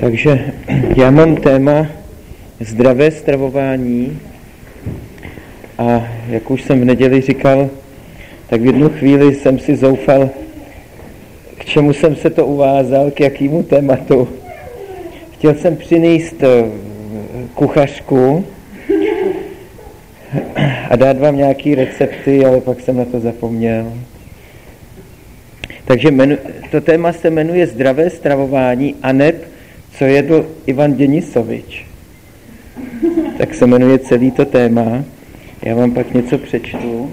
Takže já mám téma zdravé stravování a jak už jsem v neděli říkal, tak v jednu chvíli jsem si zoufal, k čemu jsem se to uvázal, k jakému tématu. Chtěl jsem přinést kuchařku a dát vám nějaké recepty, ale pak jsem na to zapomněl. Takže to téma se jmenuje zdravé stravování aneb co jedl Ivan Denisovič. Tak se jmenuje celý to téma. Já vám pak něco přečtu.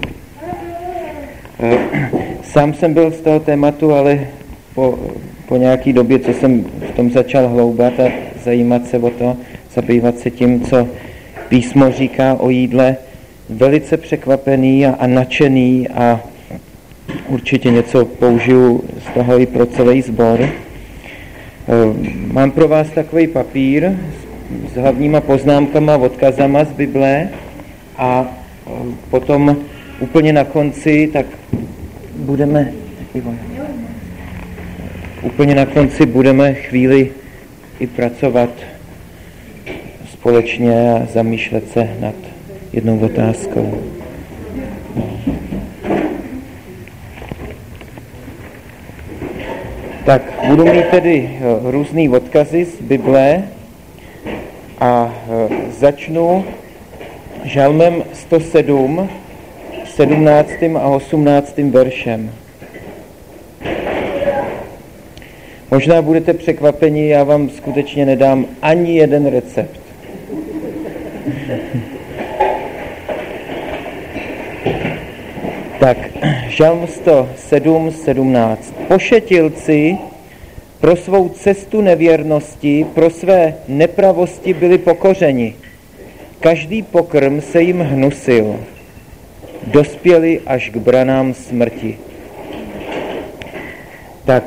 Sám jsem byl z toho tématu, ale po nějaký době, co jsem v tom začal hloubat a zajímat se o to, zabývat se tím, co písmo říká o jídle, velice překvapený a nadšený a určitě něco použiju z toho i pro celý sbor. Mám pro vás takový papír s hlavníma poznámkama, odkazama z Bible a potom úplně na konci, tak budeme chvíli i pracovat společně a zamýšlet se nad jednou otázkou. Tak budu mít tedy různý odkazy z Bible a začnu žalmem 107, 17. a 18. veršem. Možná budete překvapeni, já vám skutečně nedám ani jeden recept. Tak, žalm 107, 17. Pošetilci pro svou cestu nevěrnosti, pro své nepravosti byli pokořeni. Každý pokrm se jim hnusil. Dospěli až k branám smrti. Tak,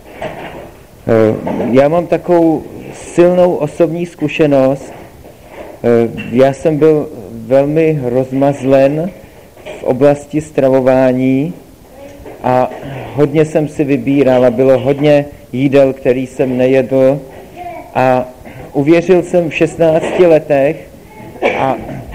já mám takovou silnou osobní zkušenost. Já jsem byl velmi rozmazlen v oblasti stravování a hodně jsem si vybíral a bylo hodně jídel, který jsem nejedl a uvěřil jsem v 16 letech a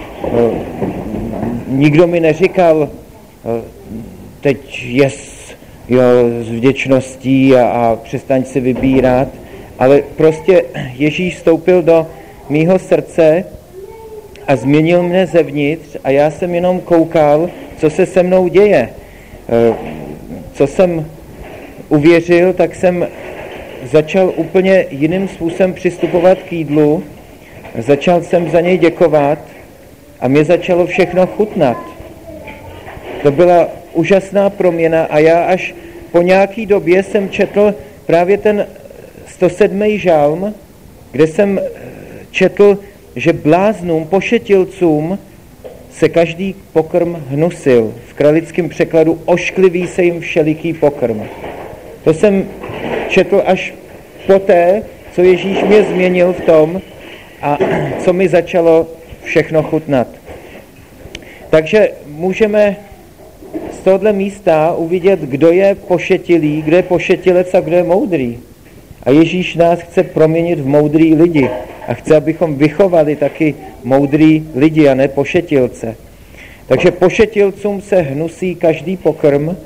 nikdo mi neříkal, teď jest s vděčností a přestaň si vybírat, ale prostě Ježíš vstoupil do mýho srdce a změnil mne zevnitř a já jsem jenom koukal, co se se mnou děje. Co jsem uvěřil, tak jsem začal úplně jiným způsobem přistupovat k jídlu, začal jsem za něj děkovat a mě začalo všechno chutnat. To byla úžasná proměna a já až po nějaký době jsem četl právě ten 107. žalm, kde jsem četl, že bláznům, pošetilcům se každý pokrm hnusil. V kralickém překladu ošklivý se jim všeliký pokrm. To jsem četl až poté, co Ježíš mě změnil v tom a co mi začalo všechno chutnat. Takže můžeme z tohohle místa uvidět, kdo je pošetilý, kdo je pošetilec a kdo je moudrý. A Ježíš nás chce proměnit v moudrý lidi a chce, abychom vychovali taky moudrý lidi a ne pošetilce. Takže pošetilcům se hnusí každý pokrm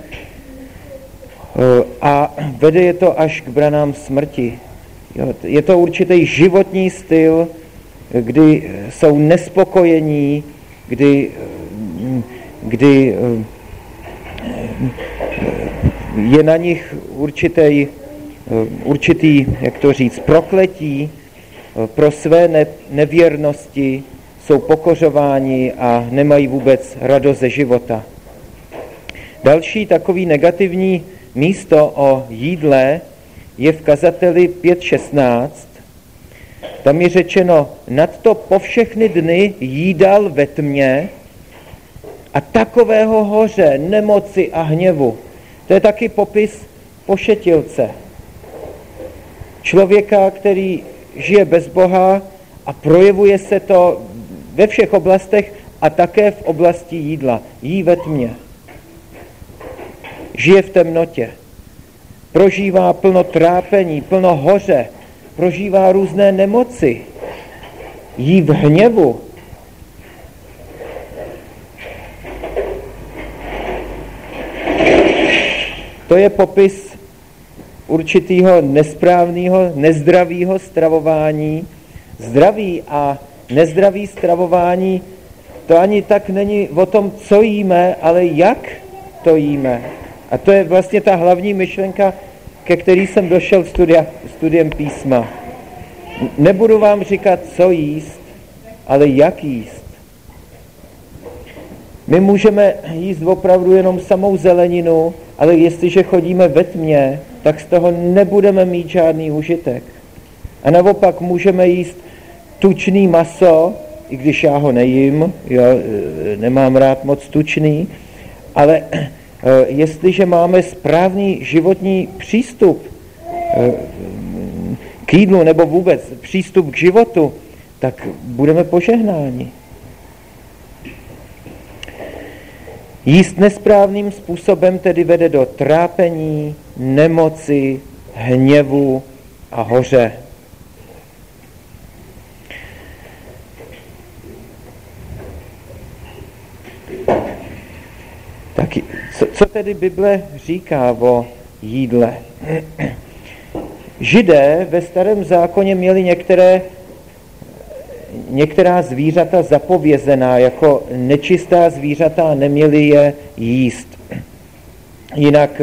a vede je to až k branám smrti. Je to určitý životní styl, kdy jsou nespokojení, kdy je na nich určitý, jak to říct, prokletí pro své nevěrnosti, jsou pokořováni a nemají vůbec radost ze života. Další takový negativní místo o jídle je v kazateli 5.16. Tam je řečeno, nadto po všechny dny jídal ve tmě a takového hoře, nemoci a hněvu. To je taky popis pošetilce. Člověka, který žije bez Boha a projevuje se to ve všech oblastech a také v oblasti jídla. Jí ve tmě. Žije v temnotě. Prožívá plno trápení, plno hoře, prožívá různé nemoci, jí v hněvu. To je popis určitého nesprávného, nezdravého stravování. Zdravý a nezdravý stravování, to ani tak není o tom, co jíme, ale jak to jíme. A to je vlastně ta hlavní myšlenka, ke který jsem došel studiem písma. Nebudu vám říkat, co jíst, ale jak jíst. My můžeme jíst opravdu jenom samou zeleninu, ale jestliže chodíme ve tmě, tak z toho nebudeme mít žádný užitek. A naopak můžeme jíst tučný maso, i když já ho nejím, jo, nemám rád moc tučný, ale jestliže máme správný životní přístup k jídlu nebo vůbec přístup k životu, tak budeme požehnáni. Jíst nesprávným způsobem tedy vede do trápení, nemoci, hněvu a hoře. Tak co tedy Bible říká o jídle? Židé ve Starém zákoně měli některá zvířata zapovězená jako nečistá zvířata a neměli je jíst. Jinak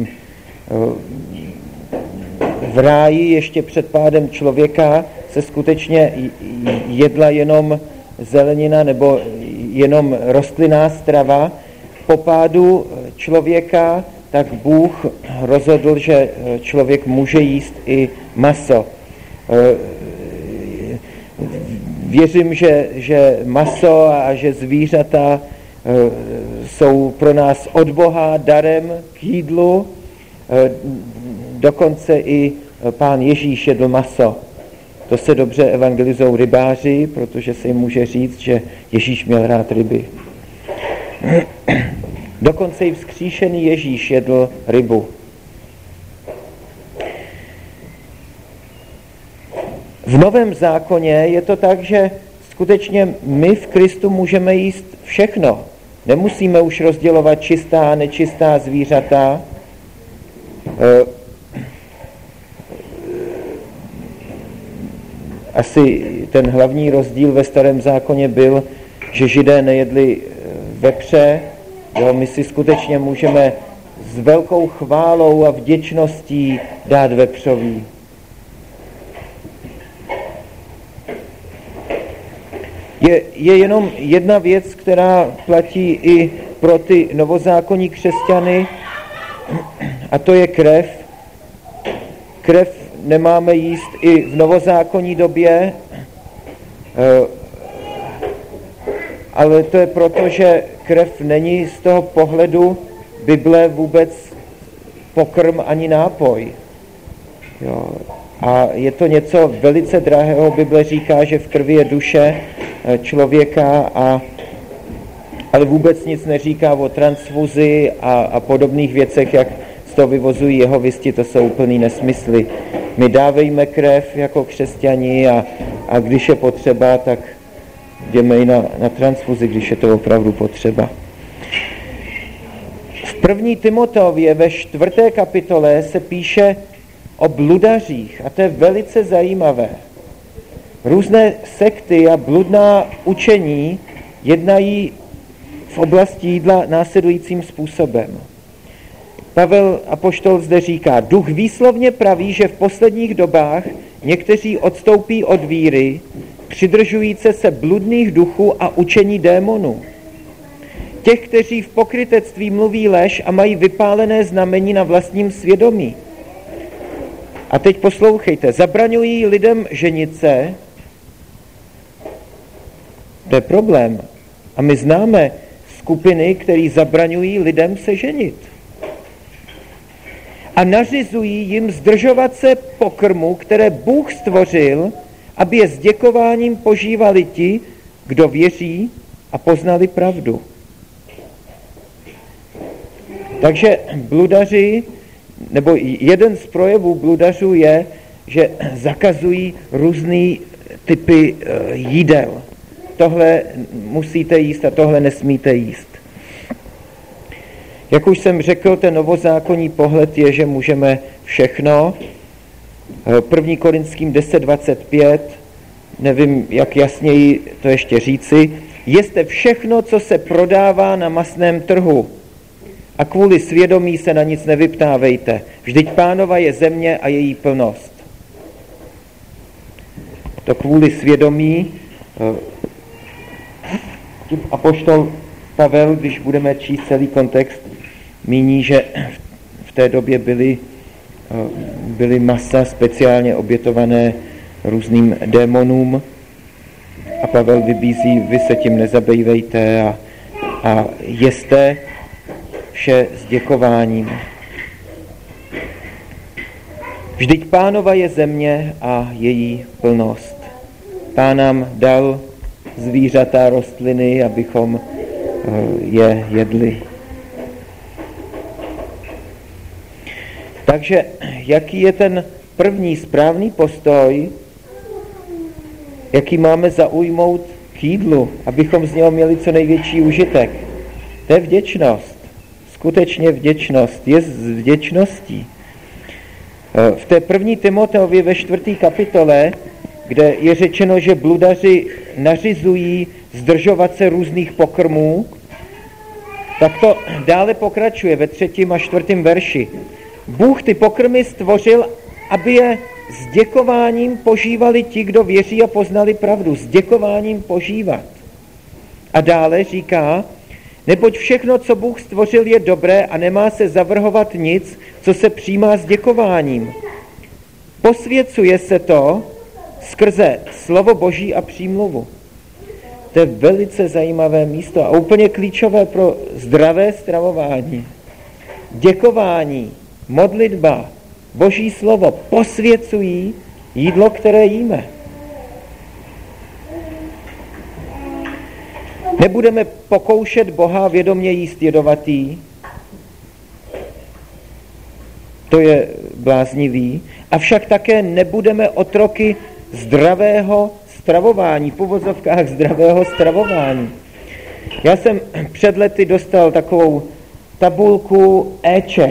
v ráji ještě před pádem člověka se skutečně jedla jenom zelenina nebo jenom rostlinná strava. Po pádu člověka tak Bůh rozhodl, že člověk může jíst i maso. Věřím, že maso a že zvířata jsou pro nás od Boha darem k jídlu. Dokonce i Pán Ježíš jedl maso. To se dobře evangelizují rybáři, protože se jim může říct, že Ježíš měl rád ryby. Dokonce i vzkříšený Ježíš jedl rybu. V Novém zákoně je to tak, že skutečně my v Kristu můžeme jíst všechno. Nemusíme už rozdělovat čistá a nečistá zvířata. Asi ten hlavní rozdíl ve Starém zákoně byl, že Židé nejedli vepře. Jo, my si skutečně můžeme s velkou chválou a vděčností dát vepřový. Je jenom jedna věc, která platí i pro ty novozákonní křesťany, a to je krev. Krev nemáme jíst i v novozákonní době, ale to je proto, že krev není z toho pohledu Bible vůbec pokrm ani nápoj. Jo. A je to něco velice drahého. Bible říká, že v krvi je duše člověka, ale vůbec nic neříká o transfuzi a podobných věcech, jak z toho vyvozují jehovisti, to jsou úplný nesmysly. My dávejme krev jako křesťani a když je potřeba, tak jdeme i na transfuzi, když je to opravdu potřeba. V 1. Timoteově ve 4. kapitole se píše o bludařích a to je velice zajímavé. Různé sekty a bludná učení jednají v oblasti jídla následujícím způsobem. Pavel apoštol zde říká, duch výslovně praví, že v posledních dobách někteří odstoupí od víry, přidržujíce se bludných duchů a učení démonů. Těch, kteří v pokrytectví mluví lež a mají vypálené znamení na vlastním svědomí. A teď poslouchejte, zabraňují lidem ženit se, to je problém. A my známe skupiny, které zabraňují lidem se ženit. A nařizují jim zdržovat se pokrmu, které Bůh stvořil, aby je s děkováním požívali ti, kdo věří a poznali pravdu. Takže bludaři, nebo jeden z projevů bludařů je, že zakazují různý typy jídel. Tohle musíte jíst a tohle nesmíte jíst. Jak už jsem řekl, ten novozákonní pohled je, že můžeme všechno. 1. Korinským 10:25, nevím, jak jasněji to ještě říci, jeste všechno, co se prodává na masném trhu a kvůli svědomí se na nic nevyptávejte. Vždyť Pánova je země a její plnost. To kvůli svědomí apoštol Pavel, když budeme číst celý kontext, míní, že v té době byly masa speciálně obětované různým démonům a Pavel vybízí, vy se tím nezabývejte a jeste vše s děkováním. Vždyť Pánova je země a její plnost. Pán nám dal zvířata, rostliny, abychom je jedli. Takže jaký je ten první správný postoj, jaký máme zaujmout k jídlu, abychom z něho měli co největší užitek? To je vděčnost. Skutečně vděčnost. Je s vděčností. V té 1. Timoteově ve 4. kapitole, kde je řečeno, že bludaři nařizují zdržovat se různých pokrmů, tak to dále pokračuje ve 3. a 4. verši. Bůh ty pokrmy stvořil, aby je s děkováním požívali ti, kdo věří a poznali pravdu. S děkováním požívat. A dále říká, neboť všechno, co Bůh stvořil, je dobré a nemá se zavrhovat nic, co se přijímá s děkováním. Posvěcuje se to skrze slovo Boží a přímluvu. To je velice zajímavé místo a úplně klíčové pro zdravé stravování. Děkování, modlitba, Boží slovo posvěcují jídlo, které jíme. Nebudeme pokoušet Boha vědomě jíst jedovatý, to je bláznivý, avšak také nebudeme otroky zdravého stravování, v uvozovkách zdravého stravování. Já jsem před lety dostal takovou tabulku éček.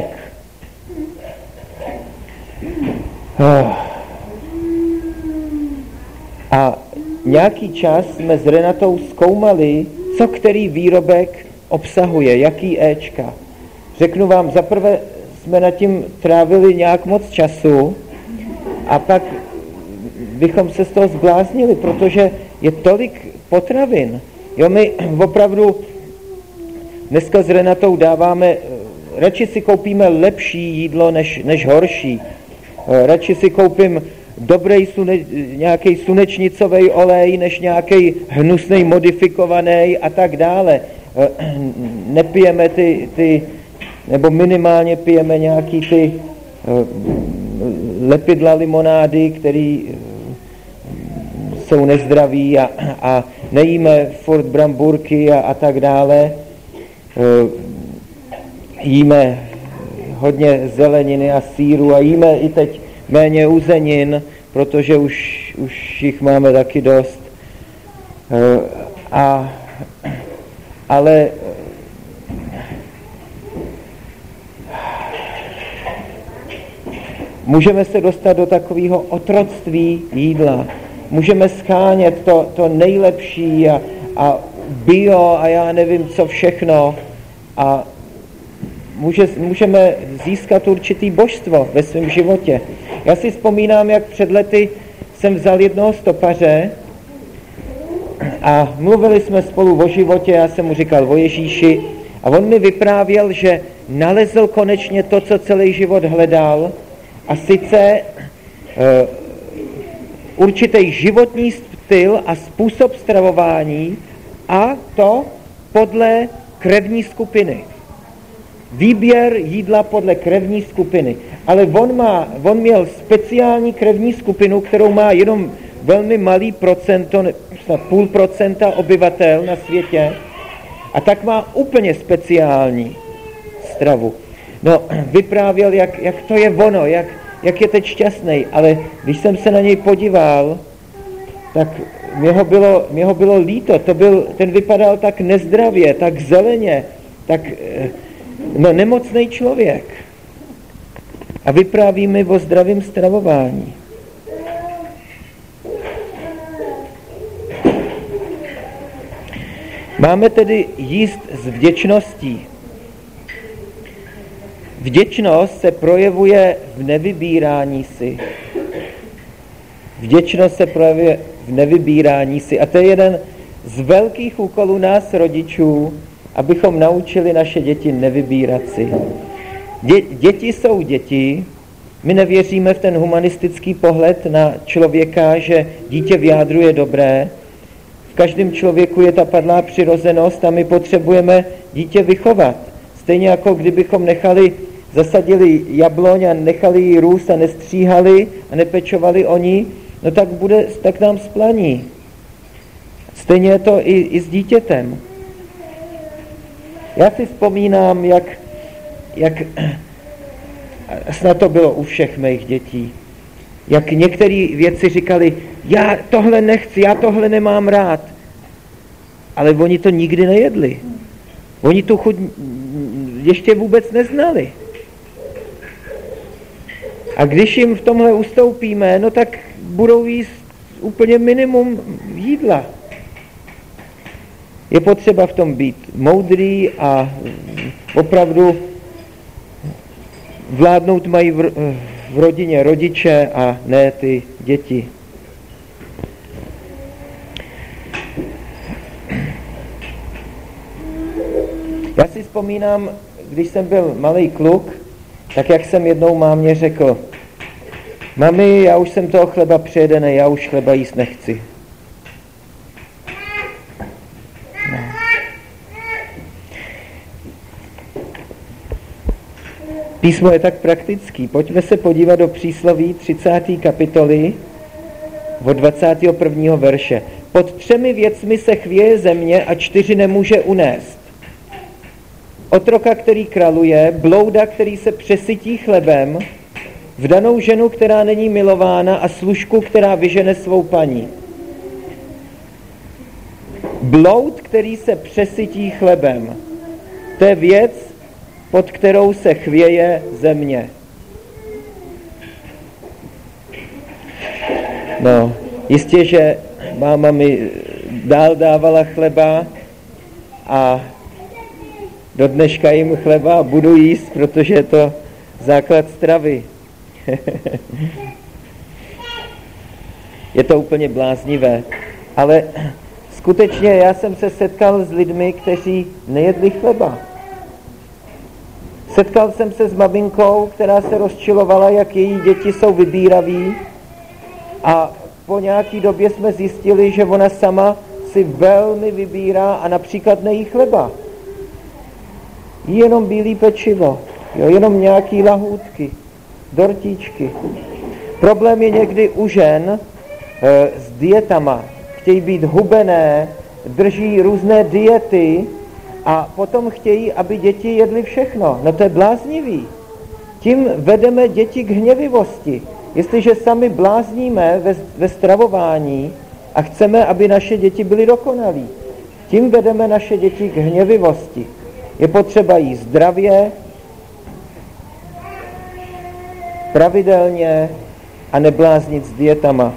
A nějaký čas jsme s Renatou zkoumali, co který výrobek obsahuje, jaký éčka. Řeknu vám, zaprvé jsme nad tím trávili nějak moc času a pak bychom se z toho zbláznili, protože je tolik potravin. Jo, my opravdu dneska s Renatou dáváme, radši si koupíme lepší jídlo než horší. Radši si koupím dobrý nějaký slunečnicový olej, než nějaký hnusnej modifikovaný a tak dále. Nepijeme ty nebo minimálně pijeme nějaký ty lepidla limonády, které jsou nezdraví a nejíme furt bramburky a tak dále. Jíme hodně zeleniny a sýru a jíme i teď méně uzenin, protože už jich máme taky dost. Ale můžeme se dostat do takového otroctví jídla. Můžeme schánět to nejlepší a bio a já nevím co všechno a můžeme získat určitý božstvo ve svém životě. Já si vzpomínám, jak před lety jsem vzal jednoho stopaře a mluvili jsme spolu o životě, já jsem mu říkal o Ježíši a on mi vyprávěl, že nalezl konečně to, co celý život hledal, a sice určitý životní styl a způsob stravování a to podle krevní skupiny. Výběr jídla podle krevní skupiny. Ale on měl speciální krevní skupinu, kterou má jenom velmi malý procento, snad 0,5% obyvatel na světě a tak má úplně speciální stravu. No, vyprávěl, jak to je ono, jak je teď šťastný, ale když jsem se na něj podíval, tak mě ho bylo líto. Ten vypadal tak nezdravě, tak zeleně, tak nemocný člověk. A vypráví mi o zdravém stravování. Máme tedy jíst s vděčností. Vděčnost se projevuje v nevybírání si. Vděčnost se projevuje v nevybírání si. A to je jeden z velkých úkolů nás, rodičů, abychom naučili naše děti nevybírat si. Děti jsou děti. My nevěříme v ten humanistický pohled na člověka, že dítě v jádru je dobré. V každém člověku je ta padlá přirozenost a my potřebujeme dítě vychovat. Stejně jako kdybychom zasadili jabloň a nechali ji růst a nestříhali a nepečovali o ní, no tak nám splaní. Stejně je to i s dítětem. Já si vzpomínám, jak snad to bylo u všech mých dětí, jak některé věci říkali, já tohle nechci, já tohle nemám rád. Ale oni to nikdy nejedli. Oni tu chuť ještě vůbec neznali. A když jim v tomhle ustoupíme, no tak budou jíst úplně minimum jídla. Je potřeba v tom být moudrý a opravdu vládnout mají v rodině rodiče a ne ty děti. Já si vzpomínám, když jsem byl malý kluk, tak jak jsem jednou mámě řekl, mami, já už jsem toho chleba přejedený, já už chleba jíst nechci. No. Písmo je tak praktický. Pojďme se podívat do přísloví 30. kapitoly od 21. verše. Pod 3 věcmi se chvěje země a 4 nemůže unést. Otroka, který kraluje, blouda, který se přesytí chlebem, vdanou ženu, která není milována a služku, která vyžene svou paní. Bloud, který se přesytí chlebem, to je věc, pod kterou se chvěje země. No, jistě, že máma mi dál dávala chleba a do dneška jim chleba a budu jíst, protože je to základ stravy. Je to úplně bláznivé. Ale skutečně já jsem se setkal s lidmi, kteří nejedli chleba. Setkal jsem se s maminkou, která se rozčilovala, jak její děti jsou vybíraví, a po nějaký době jsme zjistili, že ona sama si velmi vybírá a například nejí chleba. Jí jenom bílý pečivo, jenom nějaký lahůdky, dortíčky. Problém je někdy u žen s dietama. Chtějí být hubené, drží různé diety a potom chtějí, aby děti jedly všechno. No to je bláznivý. Tím vedeme děti k hněvivosti. Jestliže sami blázníme ve stravování a chceme, aby naše děti byly dokonalí, tím vedeme naše děti k hněvivosti. Je potřeba jíst zdravě, pravidelně a nebláznit s dietama.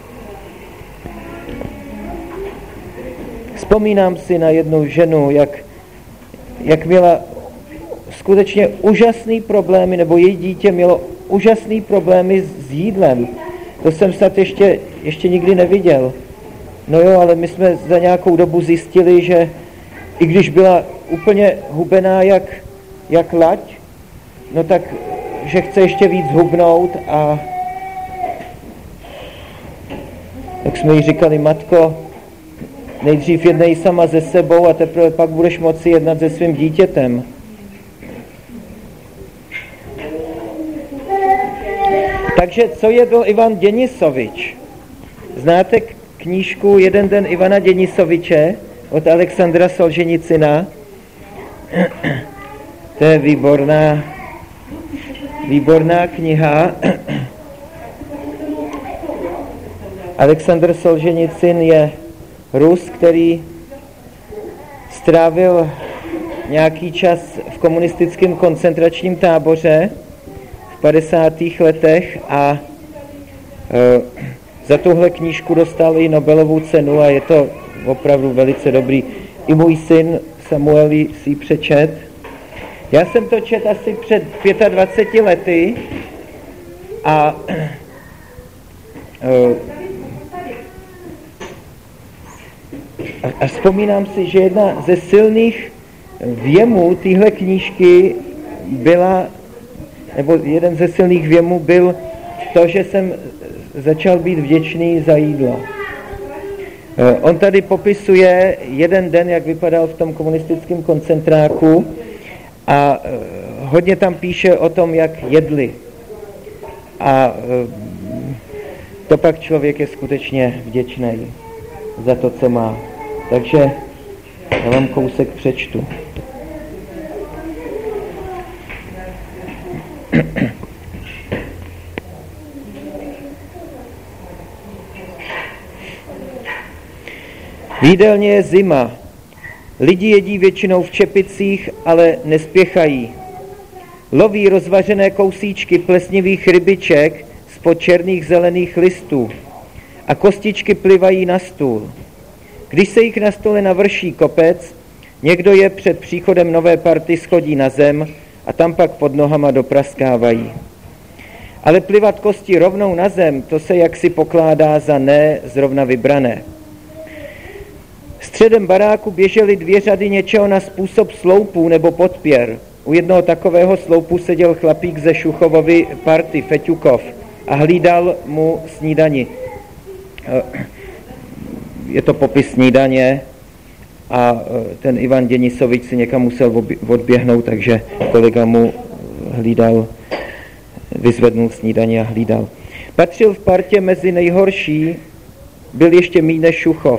Vzpomínám si na jednu ženu, jak měla skutečně úžasný problémy, nebo její dítě mělo úžasný problémy s jídlem. To jsem snad ještě nikdy neviděl. No jo, ale my jsme za nějakou dobu zjistili, že i když byla úplně hubená jak lať, no tak, že chce ještě víc hubnout a tak jsme jí říkali, matko, nejdřív jednej sama se sebou a teprve pak budeš moci jednat se svým dítětem. Takže co jedl Ivan Denisovič? Znáte knížku Jeden den Ivana Denisoviče od Alexandra Solženicina? To je výborná kniha. Alexandr Solženicyn je Rus, který strávil nějaký čas v komunistickém koncentračním táboře v 50. letech a za tuhle knížku dostal i Nobelovu cenu a je to opravdu velice dobrý. I můj syn Samuel si ji přečet. Já jsem to čet asi před 25 lety a vzpomínám si, že jedna ze silných věmů téhle knížky byla, nebo jeden ze silných věmů byl to, že jsem začal být vděčný za jídlo. On tady popisuje jeden den, jak vypadal v tom komunistickém koncentráku a hodně tam píše o tom, jak jedli. A to pak člověk je skutečně vděčný za to, co má. Takže já vám kousek přečtu. V jídelně je zima. Lidi jedí většinou v čepicích, ale nespěchají. Loví rozvařené kousíčky plesnivých rybiček spod černých zelených listů a kostičky plivají na stůl. Když se jich na stole navrší kopec, někdo je před příchodem nové party schodí na zem a tam pak pod nohama dopraskávají. Ale plivat kosti rovnou na zem, to se jaksi pokládá za ne zrovna vybrané. Středem baráku běžely 2 řady něčeho na způsob sloupů nebo podpěr. U jednoho takového sloupu seděl chlapík ze Šuchovovy party, Feťukov, a hlídal mu snídani. Je to popis snídaně a ten Ivan Denisovič si někam musel odběhnout, takže kolega mu hlídal, vyzvednul snídaně a hlídal. Patřil v partě mezi nejhorší, byl ještě míň než Šuchov.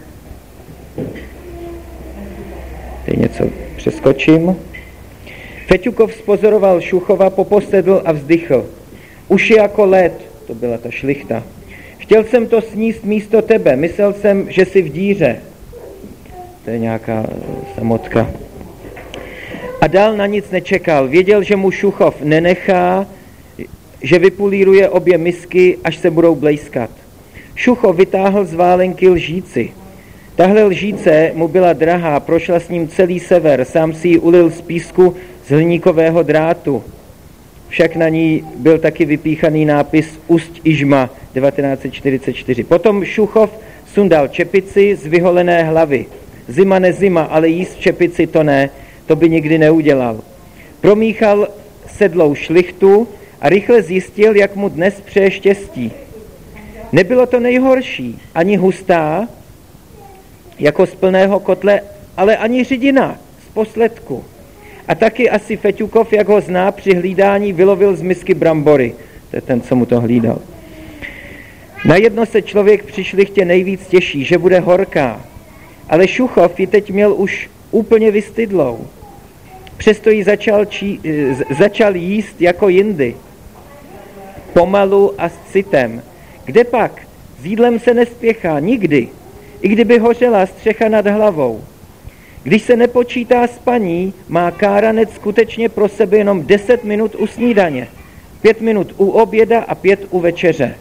Teď něco přeskočím. Feťukov spozoroval Šuchova, poposedl a vzdychl. Už je jako led, to byla ta šlichta. Chtěl jsem to sníst místo tebe, myslel jsem, že jsi v díře. To je nějaká samotka. A dál na nic nečekal. Věděl, že mu Šuchov nenechá, že vypulíruje obě misky, až se budou blejskat. Šuchov vytáhl z válenky lžíci. Tahle lžíce mu byla drahá, prošla s ním celý sever, sám si ji ulil z písku z hliníkového drátu. Však na ní byl taky vypíchaný nápis Ust Ižma 1944. Potom Šuchov sundal čepici z vyholené hlavy. Zima nezima, ale jíst čepici to ne, to by nikdy neudělal. Promíchal sedlou šlichtu a rychle zjistil, jak mu dnes přeje štěstí. Nebylo to nejhorší, ani hustá, jako z plného kotle, ale ani řidina z posledku. A taky asi Feťukov, jak ho zná, při hlídání vylovil z misky brambory. To je ten, co mu to hlídal. Na jedno se člověk při šlichtě nejvíc těší, že bude horká. Ale Šuchov ji teď měl už úplně vystydlou. Přesto ji začal jíst jako jindy. Pomalu a s citem. Kde pak? S jídlem se nespěchá, nikdy. I kdyby hořela střecha nad hlavou. Když se nepočítá spaní, má káranec skutečně pro sebe jenom 10 minut u snídaně, 5 minut u oběda a 5 u večeře.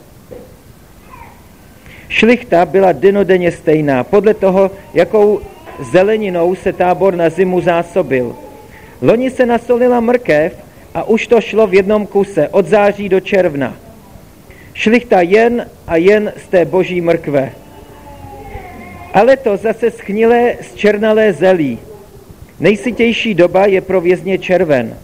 Šlichta byla dennodenně stejná, podle toho, jakou zeleninou se tábor na zimu zásobil. Loni se nasolila mrkev a už to šlo v jednom kuse, od září do června. Šlichta jen a jen z té boží mrkve. Ale to zase schnilé zčernalé zelí. Nejsytější doba je pro vězně červen.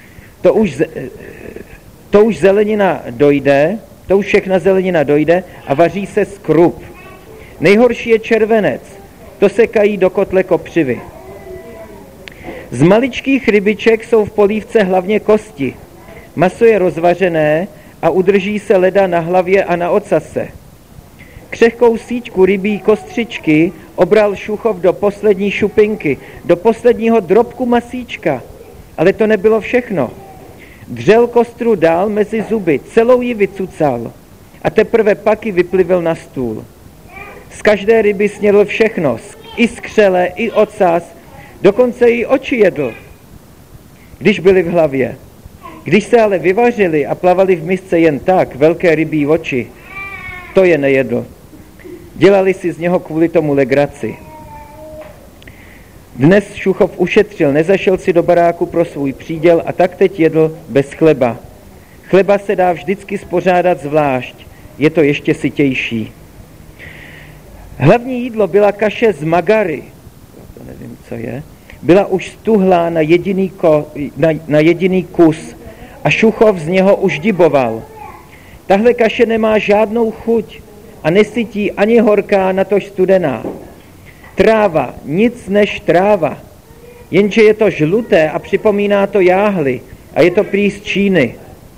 To už zelenina dojde, to už všechna zelenina dojde a vaří se skrup. Nejhorší je červenec, to se kají do kotle kopřivy. Z maličkých rybiček jsou v polívce hlavně kosti. Maso je rozvařené a udrží se leda na hlavě a na ocase. Křehkou síťku rybí kostřičky obral Šuchov do poslední šupinky, do posledního drobku masíčka. Ale to nebylo všechno. Dřel kostru dál mezi zuby, celou ji vycucal a teprve pak ji vyplivil na stůl. Z každé ryby snědl všechno, i skřele, i ocas, dokonce i oči jedl, když byly v hlavě. Když se ale vyvařili a plavali v misce jen tak, velké rybí oči, to je nejedl. Dělali si z něho kvůli tomu legraci. Dnes Šuchov ušetřil, nezašel si do baráku pro svůj příděl a tak teď jedl bez chleba. Chleba se dá vždycky spořádat zvlášť, je to ještě sytější. Hlavní jídlo byla kaše z magary, to nevím, co je, byla už stuhlá na jediný kus a Šuchov z něho už diboval. Tahle kaše nemá žádnou chuť a nesytí ani horká, natož studená. Tráva, nic než tráva, jenže je to žluté a připomíná to jáhly a je to prý z Číny.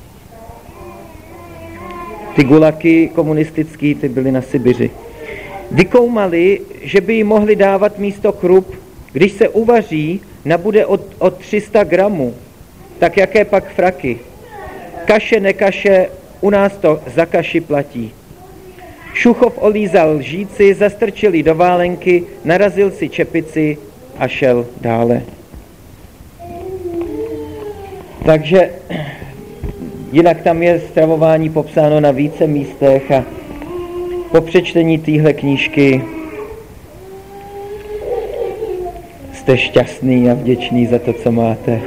Ty gulaky komunistický, ty byly na Sibiři. Vykoumali, že by jí mohli dávat místo krup, když se uvaří, nabude od 300 gramů. Tak jaké pak fraky? Kaše, nekaše, u nás to za kaši platí. Šuchov olízal lžíci, zastrčil ji do válenky, narazil si čepici a šel dále. Takže jinak tam je stravování popsáno na více místech a po přečtení téhle knížky jste šťastný a vděčný za to, co máte.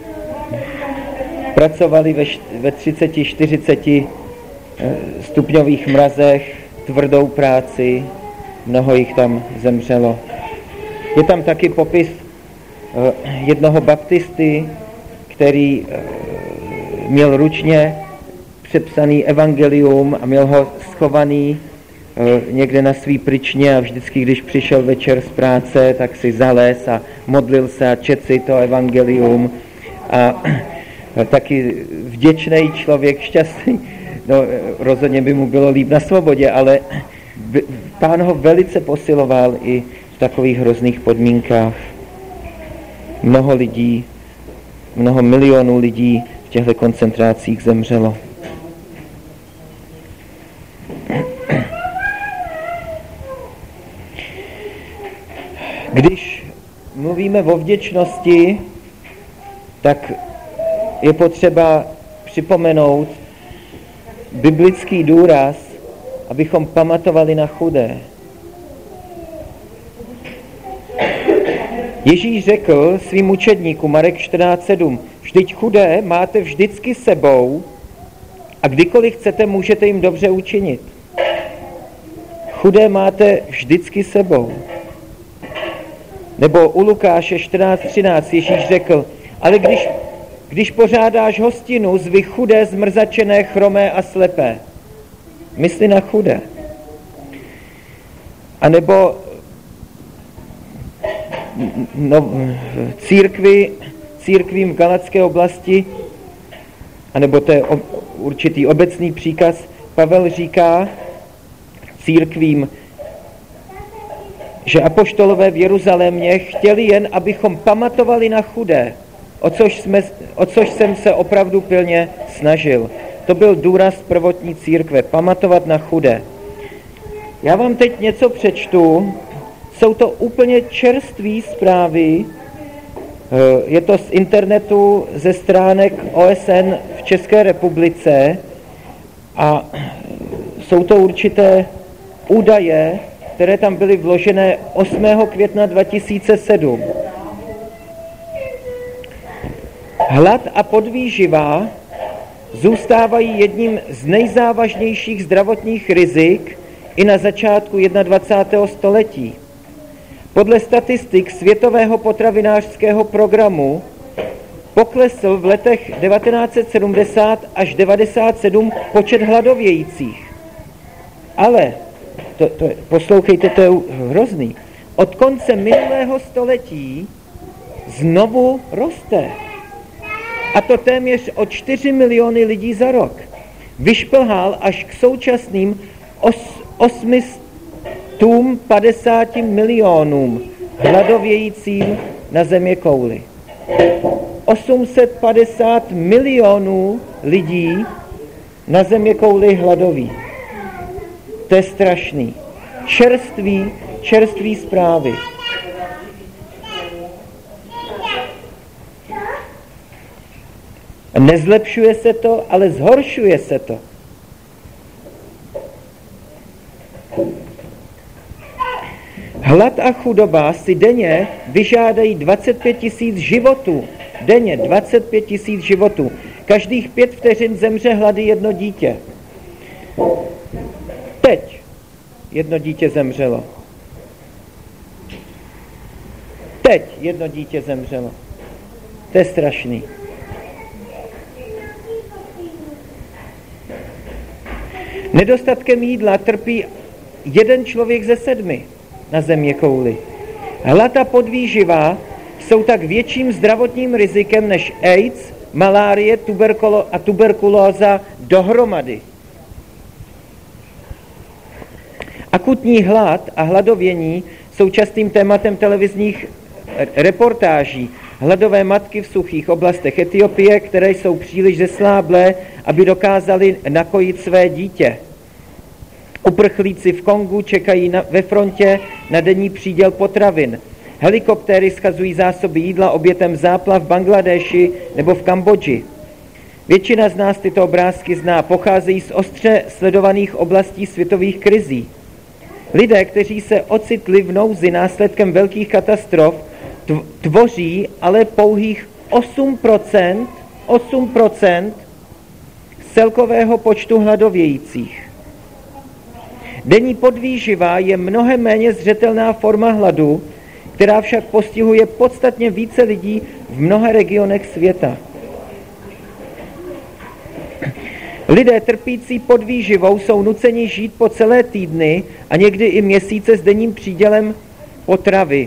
Pracovali ve 30-40 stupňových mrazech, tvrdou práci, mnoho jich tam zemřelo. Je tam taky popis jednoho baptisty, který měl ručně přepsaný evangelium a měl ho schovaný někde na svý pryčně a vždycky, když přišel večer z práce, tak si zalez a modlil se a četl si to evangelium a taky vděčný člověk, šťastný. No, rozhodně by mu bylo líp na svobodě, ale Pán ho velice posiloval i v takových hrozných podmínkách. Mnoho milionů lidí v těchto koncentrácích zemřelo. Když mluvíme o vděčnosti, tak je potřeba připomenout biblický důraz, abychom pamatovali na chudé. Ježíš řekl svým učedníkům, Marek 14:7, vždyť chudé máte vždycky sebou a kdykoliv chcete, můžete jim dobře učinit. Chudé máte vždycky sebou. Nebo u Lukáše 14:13 Ježíš řekl, ale když pořádáš hostinu, zvi chudé, zmrzačené, chromé a slepé. Mysli na chudé. A nebo církvím v Galatské oblasti, anebo to je určitý obecný příkaz, Pavel říká církvím, že apoštolové v Jeruzalémě chtěli jen, abychom pamatovali na chudé, o což jsem se opravdu pilně snažil. To byl důraz prvotní církve, pamatovat na chudé. Já vám teď něco přečtu, jsou to úplně čerstvé zprávy, je to z internetu, ze stránek OSN v České republice a jsou to určité údaje, které tam byly vložené 8. května 2007. Hlad a podvýživa zůstávají jedním z nejzávažnějších zdravotních rizik i na začátku 21. století. Podle statistik Světového potravinářského programu poklesl v letech 1970 až 1997 počet hladovějících. Ale, poslouchejte, to je hrozný, od konce minulého století znovu roste. A to téměř o 4 miliony lidí za rok. Vyšplhal až k současným 850 milionům hladovějícím na zeměkouli. 850 milionů lidí na zeměkouli hladoví. To je strašný. Čerstvý zprávy. Nezlepšuje se to, ale zhoršuje se to. Hlad a chudoba si denně vyžádají 25 000 životů. Denně 25 000 životů. Každých 5 vteřin zemře hlady jedno dítě. Teď jedno dítě zemřelo. Teď jedno dítě zemřelo. To je strašný. Nedostatkem jídla trpí 1 člověk ze 7 na zeměkouli. Hlad a podvýživa jsou tak větším zdravotním rizikem než AIDS, malárie a tuberkulóza dohromady. Akutní hlad a hladovění jsou častým tématem televizních reportáží. Hladové matky v suchých oblastech Etiopie, které jsou příliš zesláblé, aby dokázali nakojit své dítě. Uprchlíci v Kongu čekají ve frontě na denní příděl potravin. Helikoptéry schazují zásoby jídla obětem záplav v Bangladeši nebo v Kambodži. Většina z nás tyto obrázky zná, pocházejí z ostře sledovaných oblastí světových krizí. Lidé, kteří se ocitli v nouzi následkem velkých katastrof, tvoří ale pouhých 8% z celkového počtu hladovějících. Denní podvýživa je mnohem méně zřetelná forma hladu, která však postihuje podstatně více lidí v mnoha regionech světa. Lidé trpící podvýživou jsou nuceni žít po celé týdny a někdy i měsíce s denním přídělem potravy.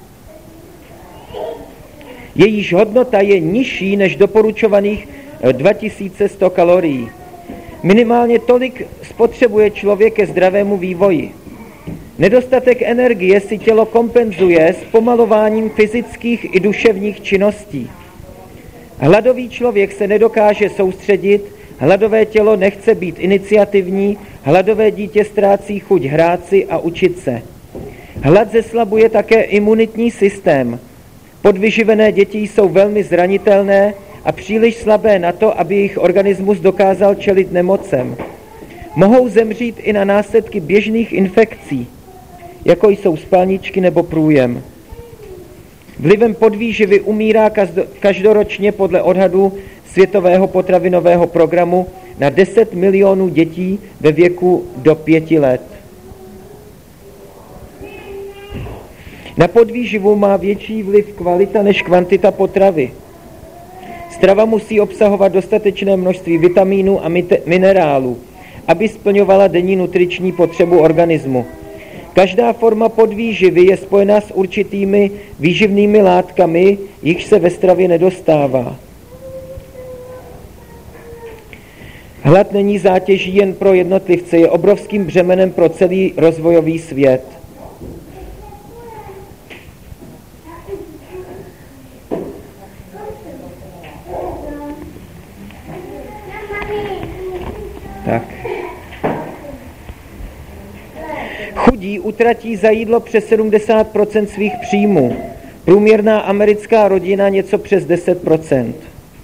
Jejíž hodnota je nižší než doporučovaných 2100 kalorií. Minimálně tolik spotřebuje člověk ke zdravému vývoji. Nedostatek energie si tělo kompenzuje zpomalováním fyzických i duševních činností. Hladový člověk se nedokáže soustředit, hladové tělo nechce být iniciativní, hladové dítě ztrácí chuť hrát si a učit se. Hlad zeslabuje také imunitní systém. Podvyživené děti jsou velmi zranitelné a příliš slabé na to, aby jejich organismus dokázal čelit nemocem. Mohou zemřít i na následky běžných infekcí, jako jsou spalničky nebo průjem. Vlivem podvýživy umírá každoročně podle odhadu Světového potravinového programu na 10 milionů dětí ve věku do 5 let. Na podvýživu má větší vliv kvalita než kvantita potravy. Strava musí obsahovat dostatečné množství vitamínů a minerálů, aby splňovala denní nutriční potřebu organismu. Každá forma podvýživy je spojena s určitými výživnými látkami, jichž se ve stravě nedostává. Hlad není zátěží jen pro jednotlivce, je obrovským břemenem pro celý rozvojový svět. Tak. Chudí utratí za jídlo přes 70% svých příjmů. Průměrná americká rodina něco přes 10%.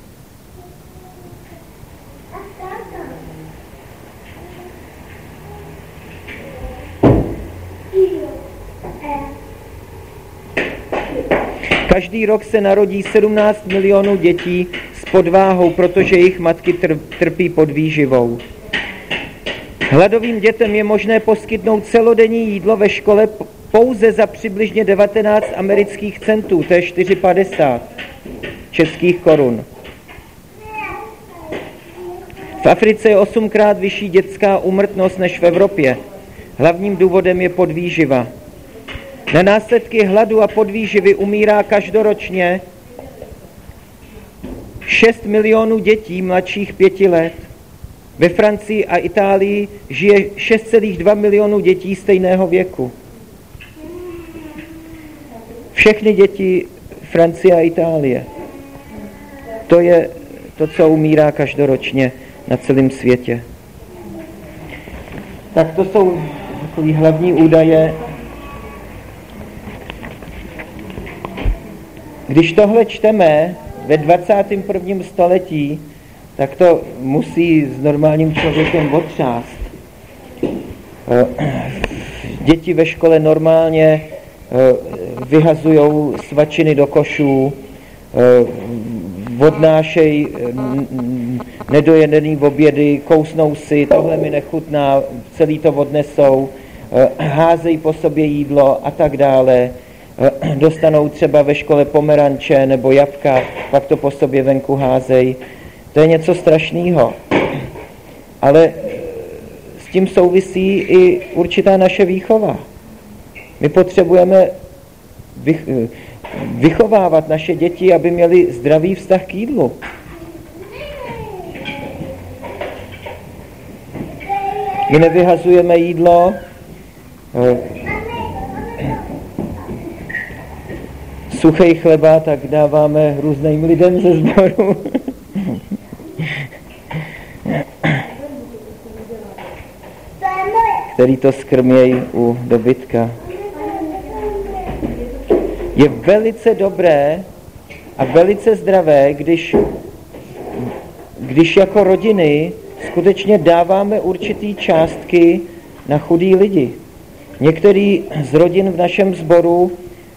Každý rok se narodí 17 milionů dětí s podváhou, protože jejich matky trpí podvýživou. Hladovým dětem je možné poskytnout celodenní jídlo ve škole pouze za přibližně 19 amerických centů, to je 4,50 českých korun. V Africe je 8krát vyšší dětská úmrtnost než v Evropě. Hlavním důvodem je podvýživa. Na následky hladu a podvýživy umírá každoročně 6 milionů dětí mladších 5 let. Ve Francii a Itálii žije 6,2 milionů dětí stejného věku. Všechny děti Francie a Itálie. To je to, co umírá každoročně na celém světě. Tak to jsou takový hlavní údaje. Když tohle čteme ve 21. století, tak to musí s normálním člověkem otřást. Děti ve škole normálně vyhazujou svačiny do košů, odnášejí nedojedený obědy, kousnou si, tohle mi nechutná, celý to odnesou, házejí po sobě jídlo a tak dále. Dostanou třeba ve škole pomeranče nebo jabka, pak to po sobě venku házejí. To je něco strašného. Ale s tím souvisí i určitá naše výchova. My potřebujeme vychovávat naše děti, aby měli zdravý vztah k jídlu. My nevyhazujeme jídlo, suchý chleba, tak dáváme různým lidem ze sboru. Který to skrmějí u dobytka. Je velice dobré a velice zdravé, když jako rodiny skutečně dáváme určitý částky na chudý lidi. Některý z rodin v našem sboru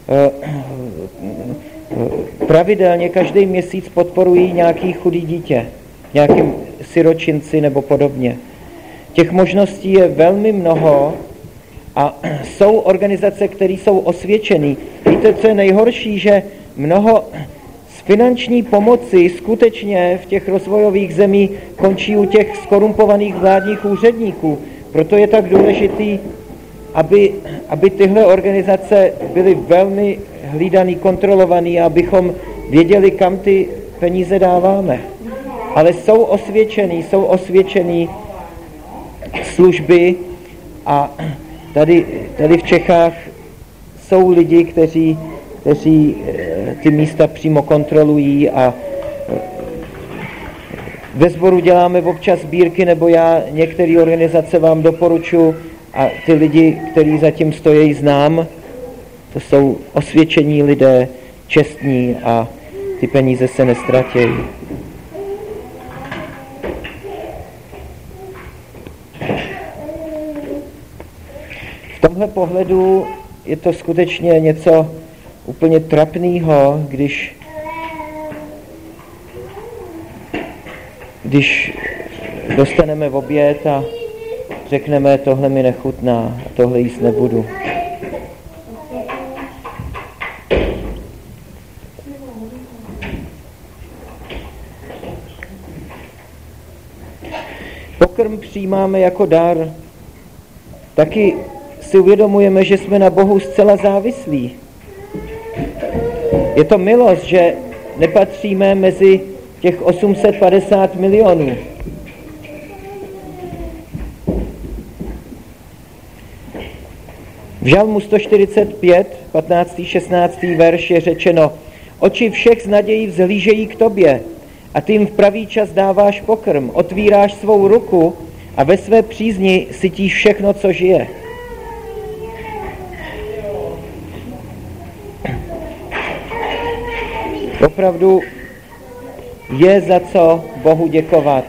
pravidelně každý měsíc podporují nějaký chudý dítě, nějakým siročinci nebo podobně. Těch možností je velmi mnoho a jsou organizace, které jsou osvědčené. Víte, co je nejhorší, že mnoho z finanční pomoci skutečně v těch rozvojových zemích končí u těch skorumpovaných vládních úředníků. Proto je tak důležitý, aby tyhle organizace byly velmi hlídaný, kontrolovaný, abychom věděli, kam ty peníze dáváme. Ale jsou osvědčený služby a tady v Čechách jsou lidi, kteří ty místa přímo kontrolují a ve sboru děláme občas sbírky, nebo já některé organizace vám doporučuji a ty lidi, kteří zatím stojí, znám. To jsou osvědčení lidé, čestní a ty peníze se nestratějí. V tomhle pohledu je to skutečně něco úplně trapného, když dostaneme v oběd a řekneme, tohle mi nechutná a tohle jíst nebudu. Pokrm přijímáme jako dar. Taky si uvědomujeme, že jsme na Bohu zcela závislí. Je to milost, že nepatříme mezi těch 850 milionů. V Žalmu 145, 15. 16. verš je řečeno: Oči všech s nadějí vzhlížejí k tobě a ty jim v pravý čas dáváš pokrm, otvíráš svou ruku a ve své přízni sytíš všechno, co žije. Opravdu je za co Bohu děkovat.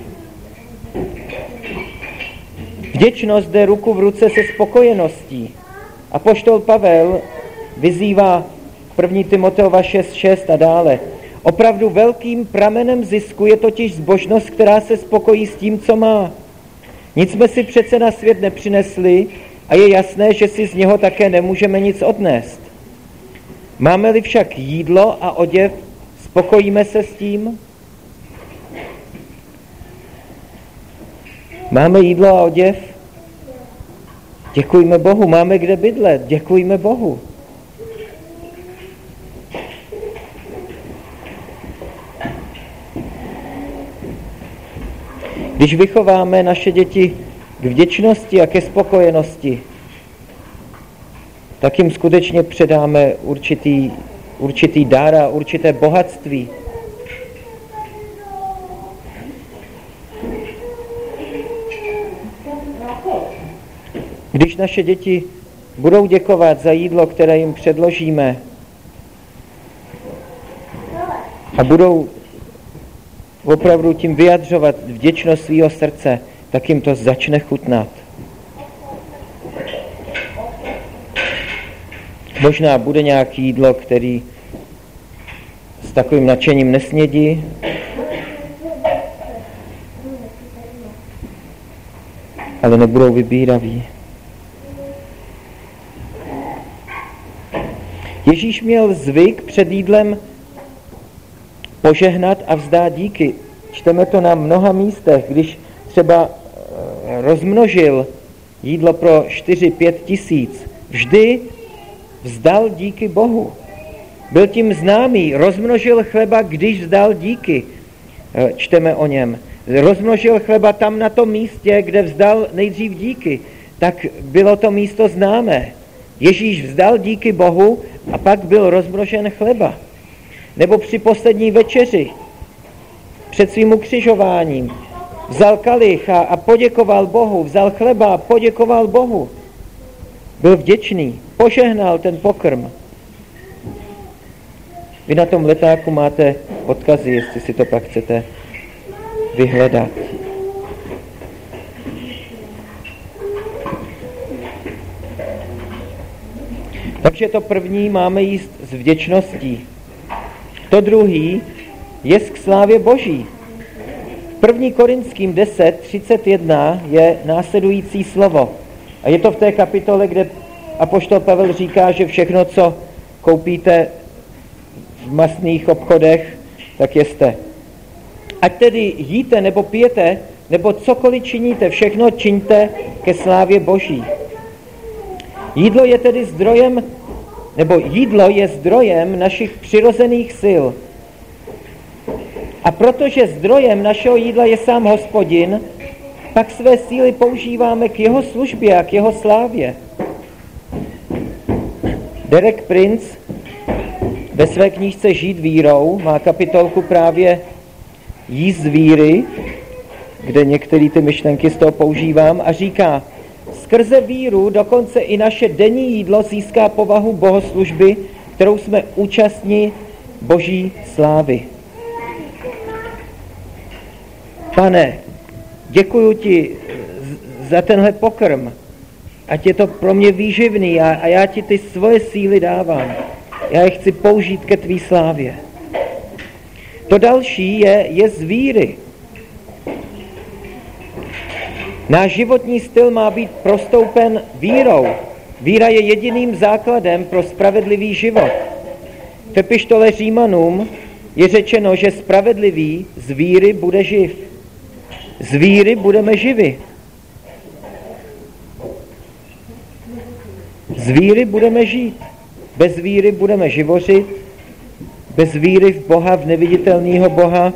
Vděčnost jde ruku v ruce se spokojeností. Apoštol Pavel vyzývá 1. Timoteova 6.6 a dále. Opravdu velkým pramenem zisku je totiž zbožnost, která se spokojí s tím, co má. Nic jsme si přece na svět nepřinesli a je jasné, že si z něho také nemůžeme nic odnést. Máme-li však jídlo a oděv, spokojíme se s tím? Máme jídlo a oděv? Děkujme Bohu. Máme kde bydlet? Děkujme Bohu. Když vychováme naše děti k vděčnosti a ke spokojenosti, tak jim skutečně předáme určitý dar a určité bohatství. Když naše děti budou děkovat za jídlo, které jim předložíme, a budou opravdu tím vyjadřovat vděčnost svého srdce, tak jim to začne chutnat. Možná bude nějaké jídlo, který s takovým nadšením nesnědí, ale nebudou vybíraví. Ježíš měl zvyk před jídlem požehnat a vzdát díky. Čteme to na mnoha místech, když třeba rozmnožil jídlo pro 4-5 tisíc. Vždy vzdal díky Bohu. Byl tím známý. Rozmnožil chleba, když vzdal díky. Čteme o něm. Rozmnožil chleba tam na tom místě, kde vzdal nejdřív díky. Tak bylo to místo známé. Ježíš vzdal díky Bohu a pak byl rozmnožen chleba. Nebo při poslední večeři, před svým ukřižováním, vzal kalich a poděkoval Bohu, vzal chleba a poděkoval Bohu. Byl vděčný, požehnal ten pokrm. Vy na tom letáku máte odkazy, jestli si to pak chcete vyhledat. Takže to první máme jíst s vděčností. To druhý je k slávě Boží. V 1. Korinským 10:31 je následující slovo. A je to v té kapitole, kde apoštol Pavel říká, že všechno, co koupíte v masných obchodech, tak jeste. Ať tedy jíte nebo pijete, nebo cokoliv činíte, všechno čiňte ke slávě Boží. Jídlo je tedy zdrojem, nebo jídlo je zdrojem našich přirozených sil. A protože zdrojem našeho jídla je sám Hospodin, pak své síly používáme k jeho službě a k jeho slávě. Derek Prince ve své knížce Žít vírou má kapitolku právě Jíst z víry, kde některé ty myšlenky z toho používám a říká: skrze víru dokonce i naše denní jídlo získá povahu bohoslužby, kterou jsme účastní Boží slávy. Pane, děkuju ti za tenhle pokrm, ať je to pro mě výživný a já ti ty svoje síly dávám. Já je chci použít ke tvý slávě. To další je z víry. Náš životní styl má být prostoupen vírou. Víra je jediným základem pro spravedlivý život. V epištole Římanům je řečeno, že spravedlivý z víry bude živ. Z víry budeme živi. Z víry budeme žít. Bez víry budeme živořit. Bez víry v Boha, v neviditelného Boha,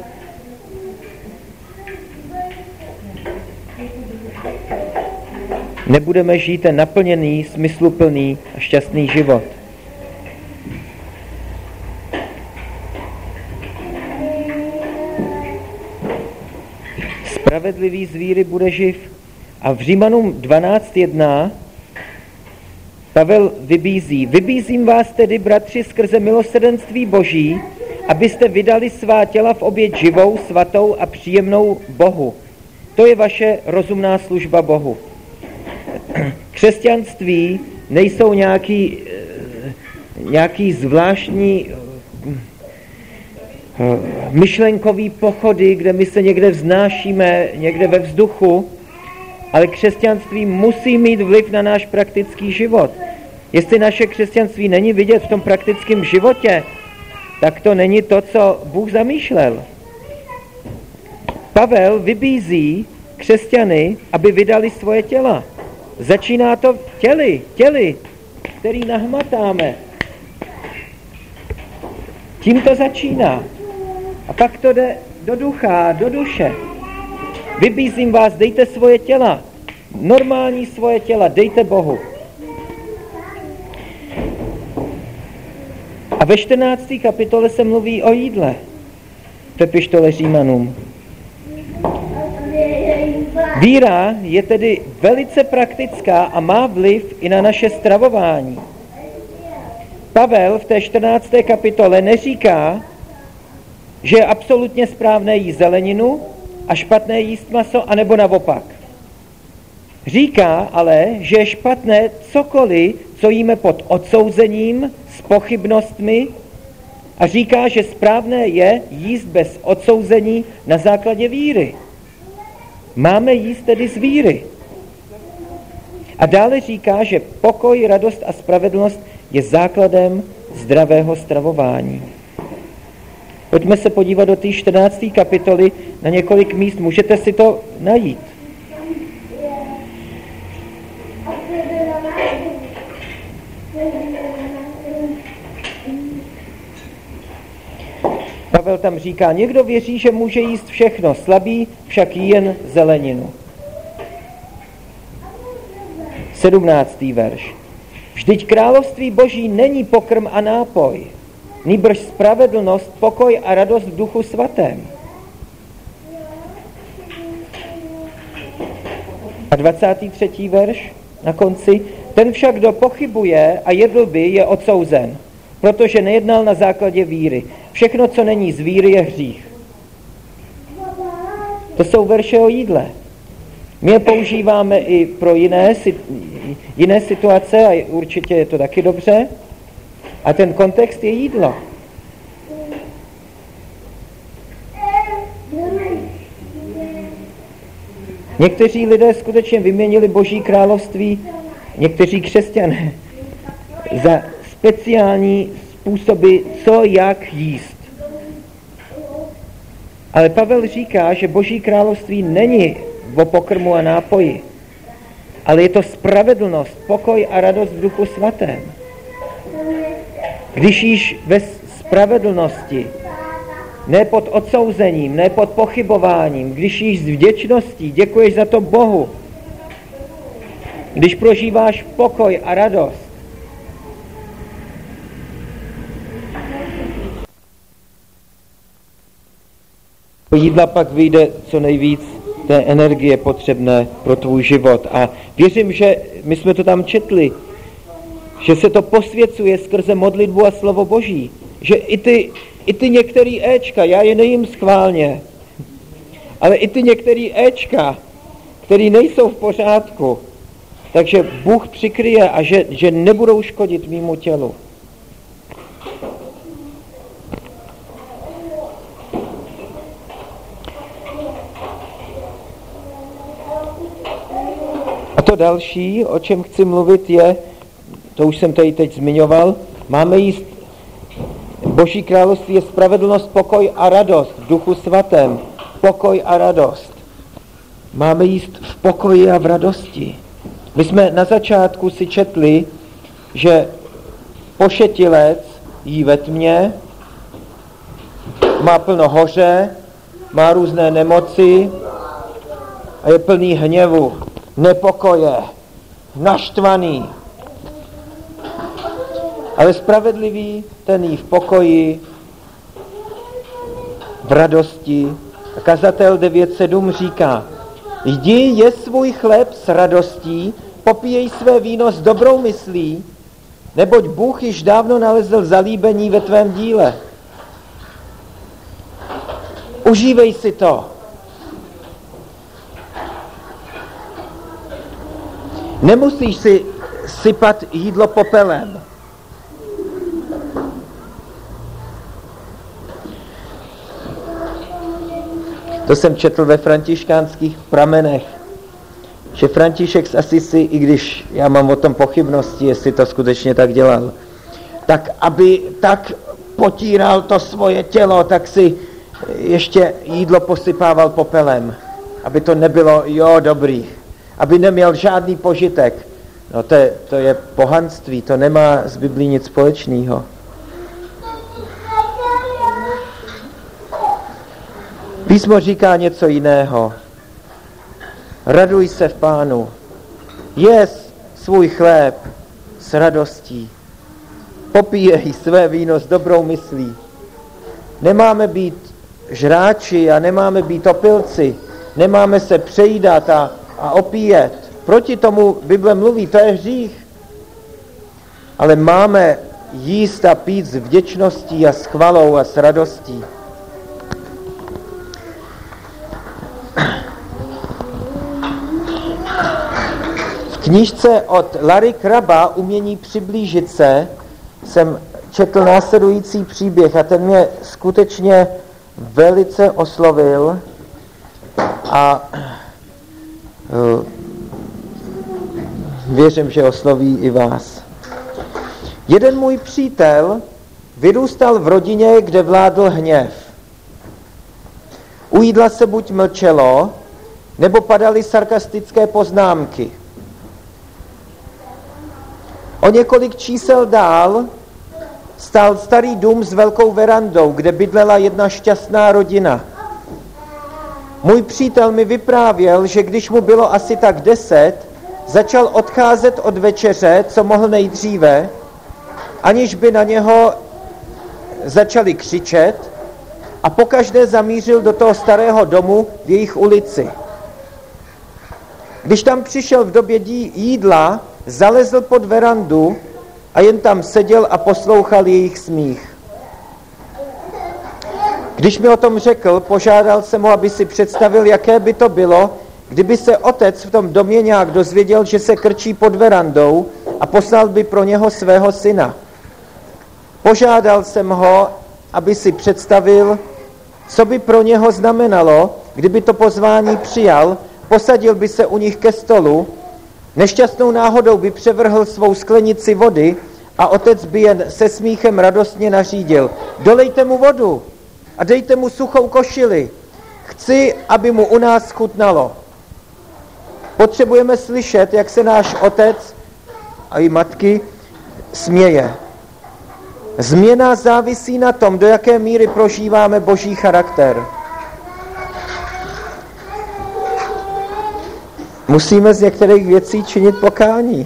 nebudeme žít ten naplněný, smysluplný a šťastný život. Spravedlivý z víry bude živ. A v Římanům 12:1 Pavel vybízím vás tedy, bratři, skrze milosrdenství Boží, abyste vydali svá těla v oběť živou, svatou a příjemnou Bohu. To je vaše rozumná služba Bohu. Křesťanství nejsou nějaký zvláštní myšlenkový pochody, kde my se někde vznášíme, někde ve vzduchu, ale křesťanství musí mít vliv na náš praktický život. Jestli naše křesťanství není vidět v tom praktickém životě, tak to není to, co Bůh zamýšlel. Pavel vybízí křesťany, aby vydali svoje těla. Začíná to těli, který nahmatáme. Tím to začíná. A pak to jde do ducha, do duše. Vybízím vás, dejte svoje těla. Normální svoje těla, dejte Bohu. A ve 14. kapitole se mluví o jídle. V epištole Římanům. Víra je tedy velice praktická a má vliv i na naše stravování. Pavel v té 14. kapitole neříká, že je absolutně správné jíst zeleninu a špatné jíst maso, anebo naopak. Říká ale, že je špatné cokoliv, co jíme pod odsouzením, s pochybnostmi, a říká, že správné je jíst bez odsouzení na základě víry. Máme jíst tedy z víry. A dále říká, že pokoj, radost a spravedlnost je základem zdravého stravování. Pojďme se podívat do té 14. kapitoly na několik míst. Můžete si to najít. Pavel tam říká, někdo věří, že může jíst všechno, slabý však jen zeleninu. 17. verš. Vždyť království Boží není pokrm a nápoj, nýbrž spravedlnost, pokoj a radost v Duchu Svatém. A 23. verš na konci. Ten však, kdo pochybuje a jedl by, je odsouzen, protože nejednal na základě víry. Všechno, co není z víry, je hřích. To jsou verše o jídle. My je používáme i pro jiné situace a určitě je to taky dobře. A ten kontext je jídlo. Někteří lidé skutečně vyměnili Boží království, někteří křesťané, za speciální způsoby, co jak jíst. Ale Pavel říká, že Boží království není o pokrmu a nápoji, ale je to spravedlnost, pokoj a radost v Duchu Svatém. Když jíš ve spravedlnosti, ne pod odsouzením, ne pod pochybováním, když jíš s vděčností, děkuješ za to Bohu, když prožíváš pokoj a radost, jídla pak vyjde co nejvíc té energie potřebné pro tvůj život. A věřím, že my jsme to tam četli, že se to posvěcuje skrze modlitbu a slovo Boží. Že i ty některý éčka, já je nejím schválně, ale i ty některý éčka, který nejsou v pořádku, takže Bůh přikryje a že nebudou škodit mému tělu. A to další, o čem chci mluvit, je, to už jsem tady teď zmiňoval, máme jíst, Boží království je spravedlnost, pokoj a radost v Duchu Svatém. Pokoj a radost. Máme jíst v pokoji a v radosti. My jsme na začátku si četli, že pošetilec jí ve tmě, má plno hoře, má různé nemoci a je plný hněvu, nepokoje, naštvaný. Ale spravedlivý, ten jí v pokoji, v radosti. A kazatel 9.7 říká, jdi, je svůj chléb s radostí, popíjej své víno s dobrou myslí, neboť Bůh již dávno nalezl zalíbení ve tvém díle. Užívej si to. Nemusíš si sypat jídlo popelem. To jsem četl ve františkánských pramenech, že František z Asisi, i když já mám o tom pochybnosti, jestli to skutečně tak dělal, tak aby tak potíral to svoje tělo, tak si ještě jídlo posypával popelem, aby to nebylo dobrý, aby neměl žádný požitek. No to je pohanství, to nemá s Biblí nic společného. Písmo říká něco jiného. Raduj se v Pánu. Jes svůj chléb s radostí. Popíjej své víno s dobrou myslí. Nemáme být žráči a nemáme být opilci, nemáme se přejídat a opíjet. Proti tomu Bible mluví, to je hřích. Ale máme jíst a pít s vděčností a s chvalou a s radostí. V knížce od Larry Kraba Umění přiblížit se jsem četl následující příběh a ten mě skutečně velice oslovil a věřím, že osloví i vás. Jeden můj přítel vyrůstal v rodině, kde vládl hněv. U jídla se buď mlčelo, nebo padaly sarkastické poznámky. O několik čísel dál stál starý dům s velkou verandou, kde bydlela jedna šťastná rodina. Můj přítel mi vyprávěl, že když mu bylo asi tak 10, začal odcházet od večeře, co mohl nejdříve, aniž by na něho začali křičet, a pokaždé zamířil do toho starého domu v jejich ulici. Když tam přišel v době jídla, zalezl pod verandu a jen tam seděl a poslouchal jejich smích. Když mi o tom řekl, požádal jsem ho, aby si představil, jaké by to bylo, kdyby se otec v tom domě nějak dozvěděl, že se krčí pod verandou, a poslal by pro něho svého syna. Požádal jsem ho, aby si představil, co by pro něho znamenalo, kdyby to pozvání přijal, posadil by se u nich ke stolu, nešťastnou náhodou by převrhl svou sklenici vody a otec by jen se smíchem radostně nařídil: dolejte mu vodu a dejte mu suchou košili. Chci, aby mu u nás chutnalo. Potřebujeme slyšet, jak se náš otec a i matky směje. Změna závisí na tom, do jaké míry prožíváme Boží charakter. Musíme z některých věcí činit pokání.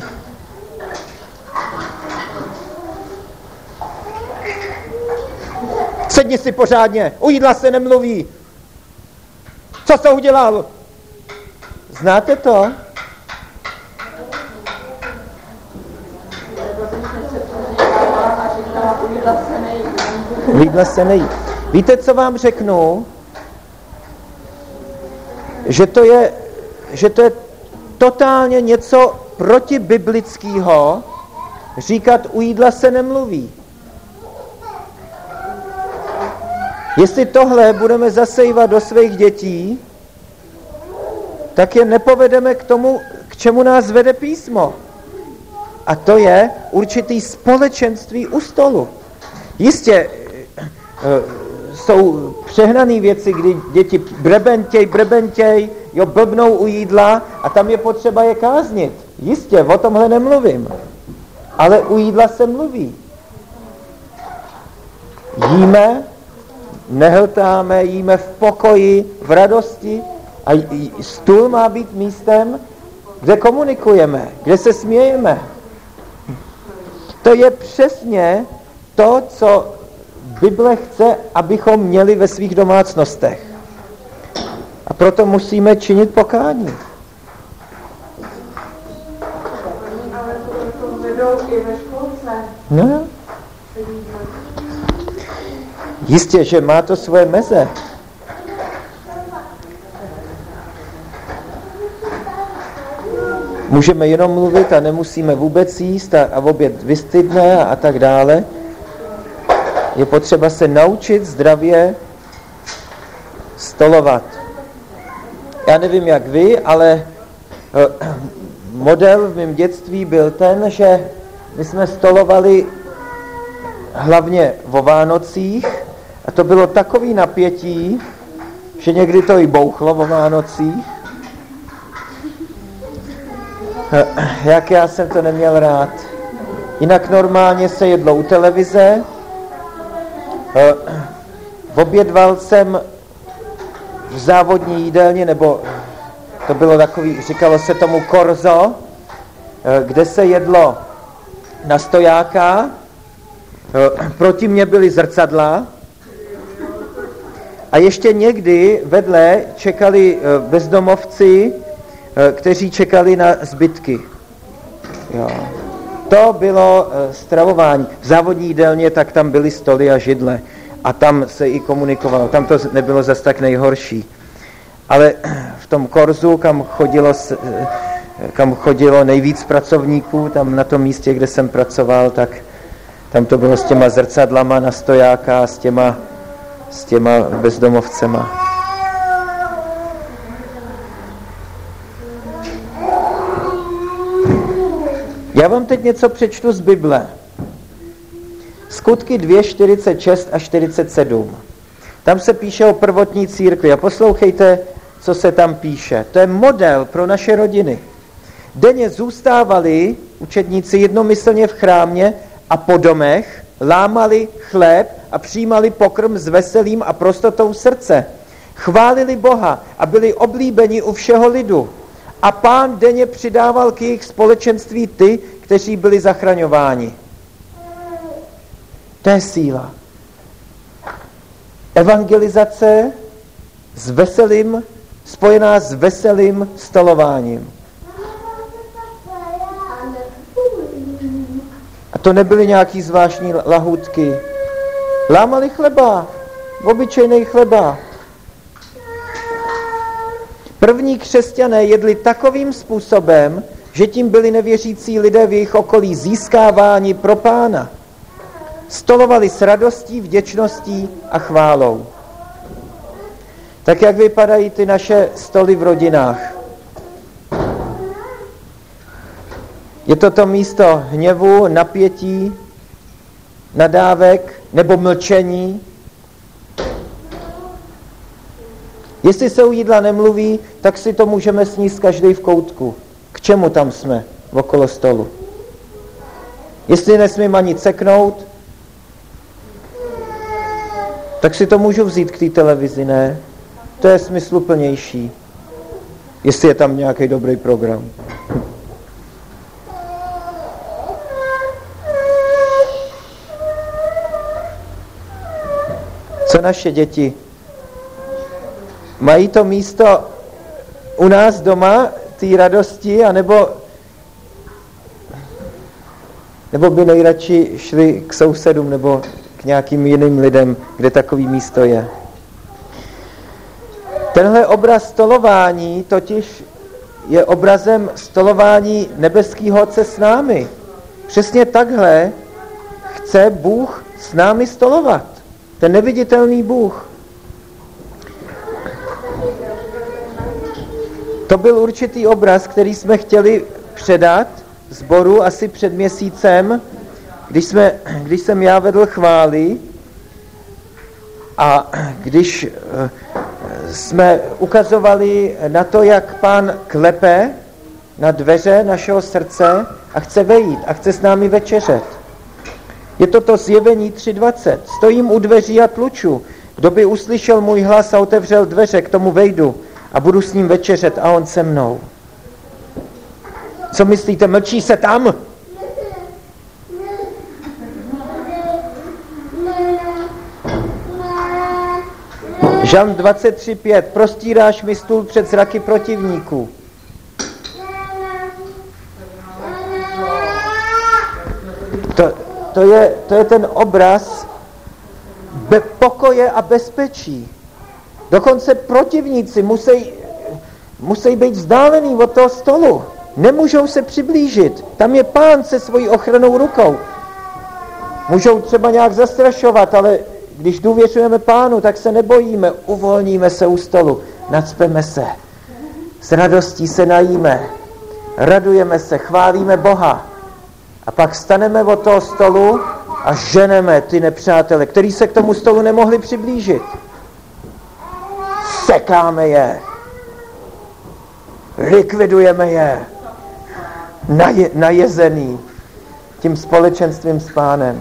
Sedni si pořádně, u jídla se nemluví. Co jsi udělal? Znáte to? U jídla se nejí. Víte, co vám řeknu? Že to je totálně něco protibiblického říkat, u jídla se nemluví. Jestli tohle budeme zasejvat do svých dětí, tak je nepovedeme k tomu, k čemu nás vede písmo. A to je určitý společenství u stolu. Jistě jsou přehnané věci, kdy děti brebentěj, blbnou u jídla a tam je potřeba je káznit. Jistě, o tomhle nemluvím. Ale u jídla se mluví. Jíme, nehltáme, jíme v pokoji, v radosti a stůl má být místem, kde komunikujeme, kde se smějeme. To je přesně to, co Bible chce, abychom měli ve svých domácnostech. A proto musíme činit pokání. Ale to vedou i ve školce. No. Jistě, že má to svoje meze. Můžeme jenom mluvit a nemusíme vůbec jíst a oběd vystydne a tak dále. Je potřeba se naučit zdravě stolovat. Já nevím, jak vy, ale model v mém dětství byl ten, že my jsme stolovali hlavně o Vánocích a to bylo takový napětí, že někdy to i bouchlo o Vánocích. Jak já jsem to neměl rád. Jinak normálně se jedlo u televize. Obědval jsem v závodní jídelně, nebo to bylo takový, říkalo se tomu korzo, kde se jedlo na stojáka, proti mně byly zrcadla a A ještě někdy vedle čekali bezdomovci, kteří čekali na zbytky. Jo. To bylo stravování. V závodní jídelně tak tam byly stoly a židle. A tam se i komunikovalo. Tam to nebylo zas tak nejhorší. Ale v tom Korzu, kam chodilo nejvíc pracovníků, tam na tom místě, kde jsem pracoval, tak tam to bylo s těma zrcadlama na stojáka a s těma bezdomovcema. Já vám teď něco přečtu z Bible. Skutky 2, 46 a 47. Tam se píše o prvotní církvi. A poslouchejte, co se tam píše. To je model pro naše rodiny. Denně zůstávali učedníci jednomyslně v chrámě a po domech, lámali chléb a přijímali pokrm s veselím a prostotou srdce. Chválili Boha a byli oblíbeni u všeho lidu. A Pán denně přidával k jejich společenství ty, kteří byli zachraňováni. To je síla. Evangelizace s veselým, spojená s veselým stolováním. A to nebyly nějaký zvláštní lahůdky. Lámali chleba, obyčejný chleba. První křesťané jedli takovým způsobem, že tím byli nevěřící lidé v jejich okolí získáváni pro Pána. Stolovali s radostí, vděčností a chválou. Tak jak vypadají ty naše stoly v rodinách? Je to místo hněvu, napětí, nadávek nebo mlčení? Jestli se u jídla nemluví, tak si to můžeme sníst každý v koutku. K čemu tam jsme okolo stolu? Jestli nesmím ani ceknout, tak si to můžu vzít k té televizi, ne? To je smysluplnější. Jestli je tam nějaký dobrý program. Co naše děti? Mají to místo u nás doma, té radosti, anebo by nejradši šli k sousedům nebo k nějakým jiným lidem, kde takový místo je. Tenhle obraz stolování totiž je obrazem stolování nebeského Otce s námi. Přesně takhle chce Bůh s námi stolovat. Ten neviditelný Bůh. To byl určitý obraz, který jsme chtěli předat sboru asi před měsícem, když jsem já vedl chvály a když jsme ukazovali na to, jak Pán klepe na dveře našeho srdce a chce vejít a chce s námi večeřet. Je to Zjevení 3:20. Stojím u dveří a tluču. Kdo by uslyšel můj hlas a otevřel dveře, k tomu vejdu a budu s ním večeřet a on se mnou. Co myslíte, mlčí se tam? Žalm 23:5. Prostíráš mi stůl před zraky protivníků. To je ten obraz pokoje a bezpečí. Dokonce protivníci musí být vzdálení od toho stolu. Nemůžou se přiblížit. Tam je Pán se svojí ochrannou rukou. Můžou třeba nějak zastrašovat, ale když důvěřujeme Pánu, tak se nebojíme. Uvolníme se u stolu. Nacpeme se. S radostí se najíme. Radujeme se, chválíme Boha. A pak staneme od toho stolu a ženeme ty nepřátele, kteří se k tomu stolu nemohli přiblížit. Sekáme je. Likvidujeme je. Najezený tím společenstvím s Pánem.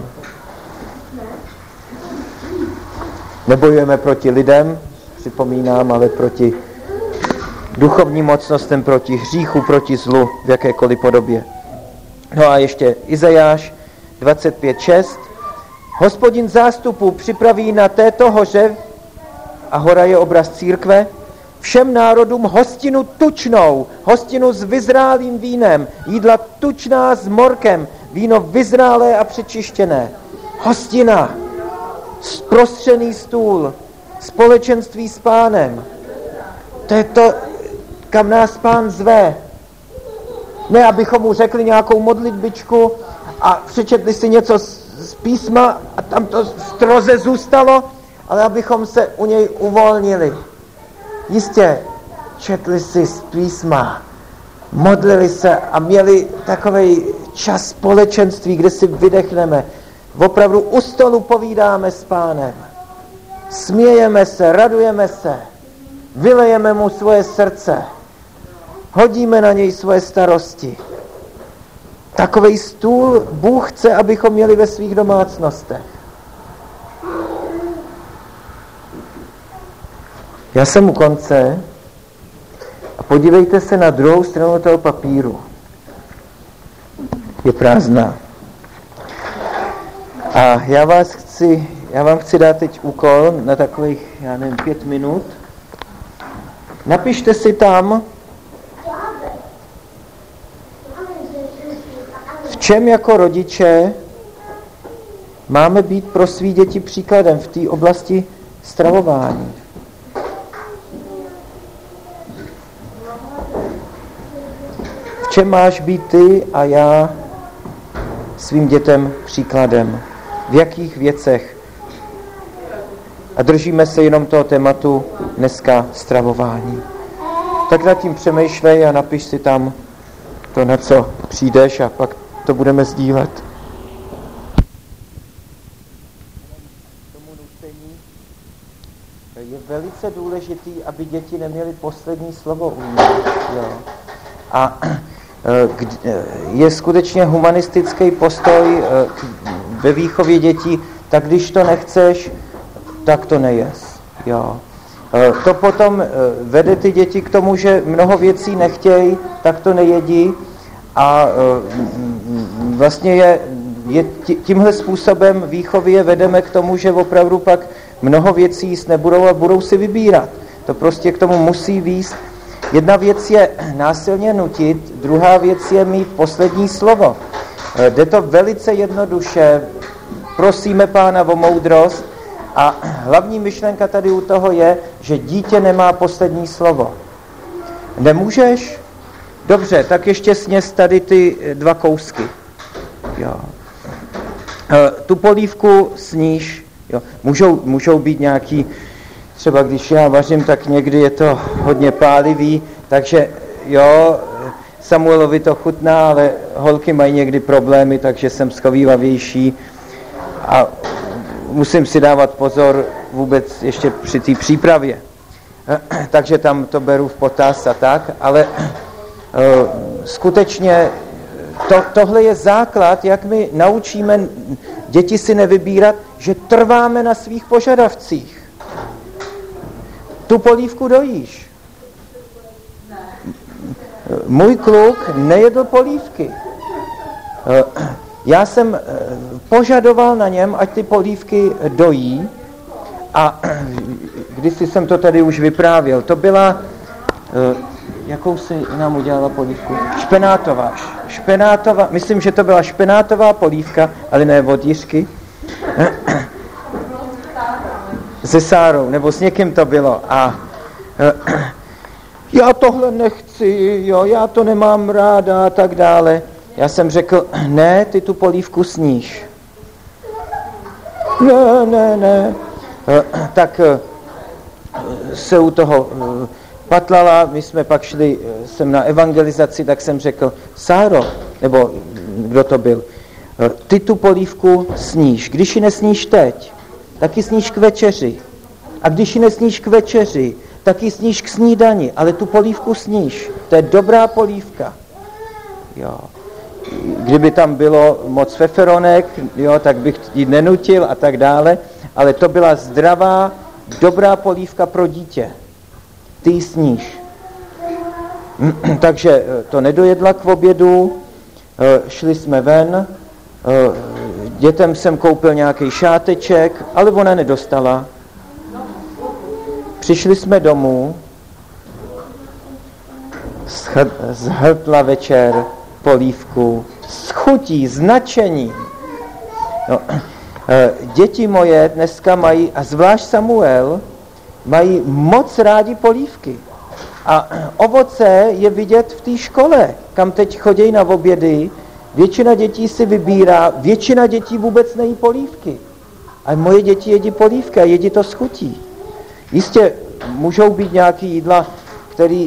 Nebojujeme proti lidem, připomínám, ale proti duchovním mocnostem, proti hříchu, proti zlu v jakékoliv podobě. No a ještě Izajáš 25:6. Hospodin zástupů připraví na této hoře a hora je obraz církve, všem národům hostinu tučnou, hostinu s vyzrálým vínem, jídla tučná s morkem, víno vyzrálé a přečištěné. Hostina, prostřený stůl, společenství s Pánem. To je to, kam nás Pán zve. Ne, abychom mu řekli nějakou modlitbičku a přečetli si něco z písma a tam to stroze zůstalo, ale abychom se u něj uvolnili. Jistě, četli si z písma, modlili se a měli takovej čas společenství, kde si vydechneme. Opravdu u stolu povídáme s Pánem. Smějeme se, radujeme se, vylejeme mu svoje srdce, hodíme na něj svoje starosti. Takovej stůl Bůh chce, abychom měli ve svých domácnostech. Já jsem u konce a podívejte se na druhou stranu toho papíru. Je prázdná. A já vám chci dát teď úkol na takových, 5 minut. Napište si tam, v čem jako rodiče máme být pro svý děti příkladem v té oblasti stravování. V čem máš být ty a já svým dětem příkladem? V jakých věcech? A držíme se jenom toho tématu dneska stravování. Tak nad tím přemýšlej a napiš si tam to, na co přijdeš a pak to budeme sdílet. Tomu nucení je velice důležitý, aby děti neměly poslední slovo u mě. A je skutečně humanistický postoj ve výchově dětí, tak když to nechceš, tak to nejes. Jo. To potom vede ty děti k tomu, že mnoho věcí nechtějí, tak to nejedí a vlastně je tímhle způsobem výchovy je vedeme k tomu, že opravdu pak mnoho věcí jíst nebudou a budou si vybírat. To prostě k tomu musí vést. Jedna věc je násilně nutit, druhá věc je mít poslední slovo. Jde to velice jednoduše, prosíme Pána o moudrost a hlavní myšlenka tady u toho je, že dítě nemá poslední slovo. Nemůžeš? Dobře, tak ještě sněz tady ty 2 kousky. Jo. Tu polívku sníš. Jo. Můžou být nějaký, třeba když já vařím, tak někdy je to hodně pálivý, takže jo, Samuelovi to chutná, ale holky mají někdy problémy, takže jsem schovývavější a musím si dávat pozor vůbec ještě při té přípravě. Takže tam to beru v potaz a tak, ale skutečně tohle je základ, jak my naučíme děti si nevybírat, že trváme na svých požadavcích. Tu polívku dojíš. Můj kluk nejedl polívky. Já jsem požadoval na něm, ať ty polívky dojí a kdysi jsem to tady už vyprávěl. To byla, jakou si nám udělala polívku? Špenátová, myslím, že to byla špenátová polívka, ale ne od Jiřky. Se Sárou, nebo s někým to bylo. A já tohle nechci, jo, já to nemám ráda a tak dále. Já jsem řekl, ne, ty tu polívku sníš. Ne. Tak se u toho patlala, my jsme pak šli sem na evangelizaci, tak jsem řekl, Sáro, nebo kdo to byl, ty tu polívku sníš. Když ji nesníš teď, tak ji sníš k večeři. A když ji nesníš k večeři, tak ji sníš k snídani, ale tu polívku sníš. To je dobrá polívka. Jo. Kdyby tam bylo moc feferonek, jo, tak bych ji nenutil a tak dále, ale to byla zdravá, dobrá polívka pro dítě. Ty ji sníš. Takže to nedojedla k obědu, šli jsme ven, dětem jsem koupil nějaký šáteček, ale ona nedostala. přišli jsme domů, zhltla večer polívku, s chutí, s nadšením. No, děti moje dneska mají, a zvlášť Samuel, mají moc rádi polívky. A ovoce je vidět v té škole, kam teď chodí na obědy. Většina dětí si vybírá, většina dětí vůbec nejí polívky. A moje děti jedí polívky a jedí to s chutí. Jistě můžou být nějaký jídla, které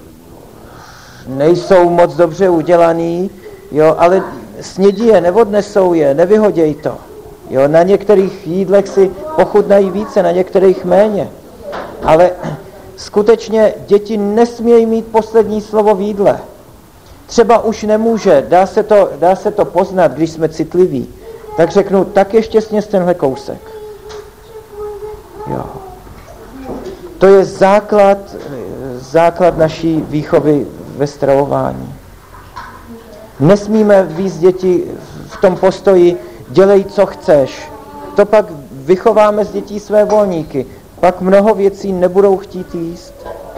nejsou moc dobře udělaný, jo, ale snědí je, neodnesou je, nevyhoděj to. Jo, na některých jídlech si pochutnají více, na některých méně. Ale skutečně děti nesmějí mít poslední slovo v jídle. Třeba už nemůže, dá se to poznat, když jsme citliví. Tak řeknu, tak ještě sněz tenhle kousek. Jo. To je základ naší výchovy ve stravování. Nesmíme víc děti v tom postoji dělej, co chceš. To pak vychováme z dětí své volníky. Pak mnoho věcí nebudou chtít jíst.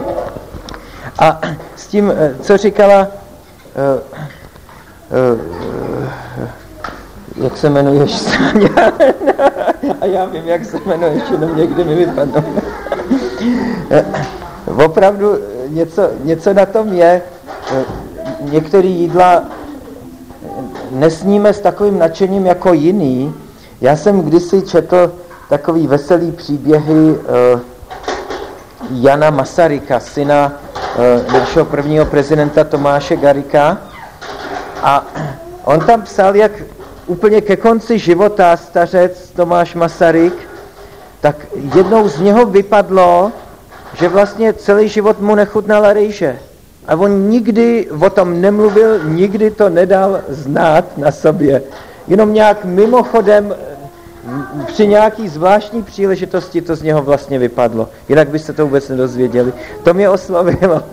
A s tím, co říkala, jak se jmenuješ, Sáňa? A já vím, jak se jmenuješ, jenom někdy mi vypadnou. Opravdu něco na tom je. Některé jídla nesníme s takovým nadšením jako jiný. Já jsem kdysi četl takový veselý příběhy Jana Masaryka, syna našeho prvního prezidenta Tomáše Garrigua. A on tam psal, jak úplně ke konci života stařec Tomáš Masaryk, tak jednou z něho vypadlo, že vlastně celý život mu nechutnala rejže. A on nikdy o tom nemluvil, nikdy to nedal znát na sobě. Jenom nějak mimochodem při nějaký zvláštní příležitosti to z něho vlastně vypadlo. Jinak byste to vůbec nedozvěděli. To mě oslovilo.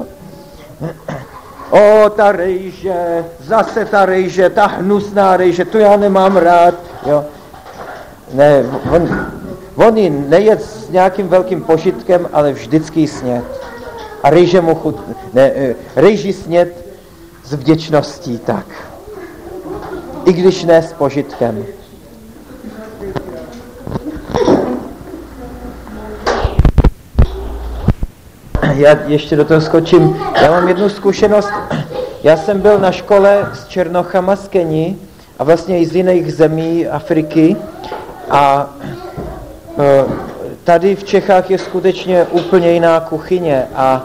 O, ta rejže, zase ta rejže, ta hnusná rejže, tu já nemám rád. Jo. Ne, on ji nejedl s nějakým velkým požitkem, ale vždycky sněd. A rejže mu rejži sněd s vděčností, tak. I když ne s požitkem. Já ještě do toho skočím. Já mám jednu zkušenost. Já jsem byl na škole s Černochama z Keni a vlastně i z jiných zemí Afriky. A tady v Čechách je skutečně úplně jiná kuchyně. A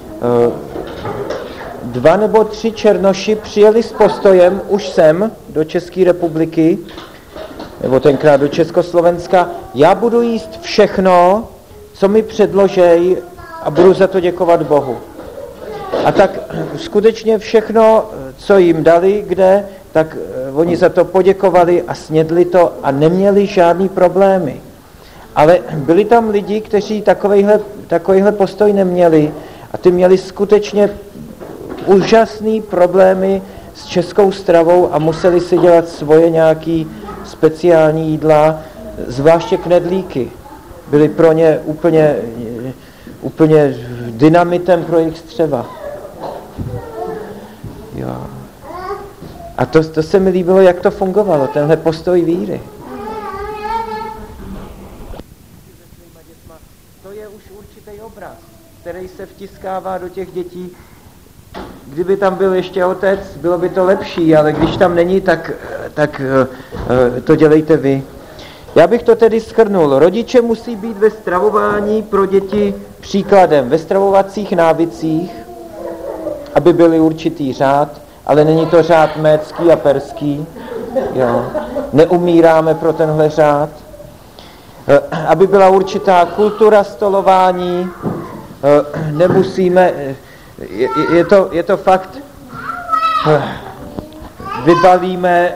2 nebo 3 Černoši přijeli s postojem už sem do České republiky, nebo tenkrát do Československa. Já budu jíst všechno, co mi předložej, a budu za to děkovat Bohu. A tak skutečně všechno, co jim dali, kde, tak oni za to poděkovali a snědli to a neměli žádný problémy. Ale byli tam lidi, kteří takovýhle postoj neměli a ty měli skutečně úžasný problémy s českou stravou a museli si dělat svoje nějaký speciální jídla, zvláště knedlíky. Byly pro ně úplně dynamitem pro jejich střeva. Jo. A to se mi líbilo, jak to fungovalo, tenhle postoj víry. To je už určitý obraz, který se vtiskává do těch dětí. Kdyby tam byl ještě otec, bylo by to lepší, ale když tam není, tak to dělejte vy. Já bych to tedy shrnul. Rodiče musí být ve stravování pro děti příkladem, ve stravovacích návycích, aby byly určitý řád, ale není to řád mécký a perský. Jo. Neumíráme pro tenhle řád. Aby byla určitá kultura stolování, nemusíme, je to fakt, vybalíme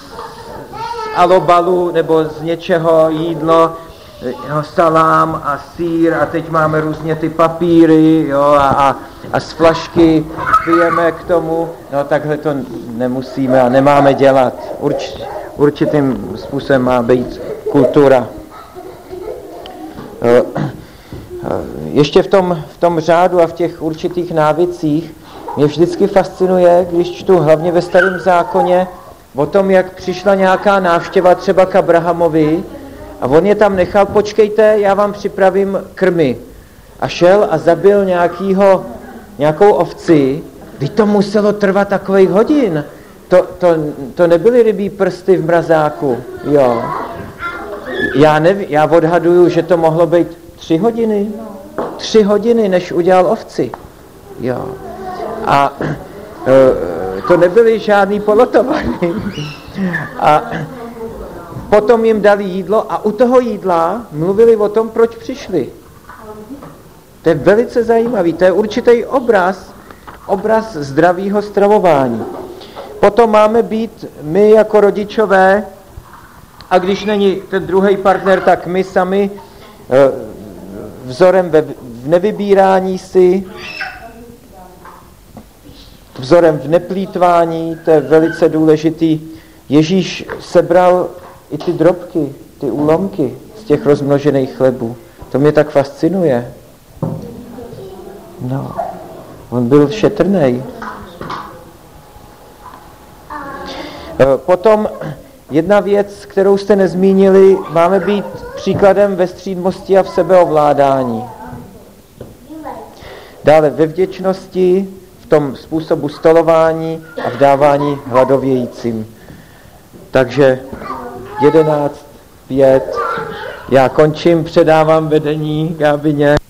alobalu nebo z něčeho jídlo, salám a sýr a teď máme různě ty papíry, jo, a z flašky pijeme k tomu, no takhle to nemusíme a nemáme dělat. Určitým způsobem má být kultura. ještě v tom řádu a v těch určitých návycích mě vždycky fascinuje, když čtu hlavně ve Starém zákoně o tom, jak přišla nějaká návštěva třeba k Abrahamovi a on je tam nechal, počkejte, já vám připravím krmy. A šel a zabil nějakou ovci. Vždyť to muselo trvat takových hodin. To nebyly rybí prsty v mrazáku. Jo. Já odhaduju, že to mohlo být 3 hodiny. 3 hodiny, než udělal ovci. Jo. A to nebyly žádný polotovary. A potom jim dali jídlo a u toho jídla mluvili o tom, proč přišli. To je velice zajímavý, to je určitý obraz zdravého stravování. Potom máme být my jako rodičové, a když není ten druhý partner, tak my sami vzorem v nevybírání si, vzorem v neplýtvání, to je velice důležitý. Ježíš sebral i ty drobky, ty úlomky z těch rozmnožených chlebů. To mě tak fascinuje. No, on byl šetrnej. Potom jedna věc, kterou jste nezmínili, máme být příkladem ve střídmosti a v sebeovládání. Dále ve vděčnosti, v tom způsobu stolování a v dávání hladovějícím. Takže 11:05. Já končím, předávám vedení Gábině.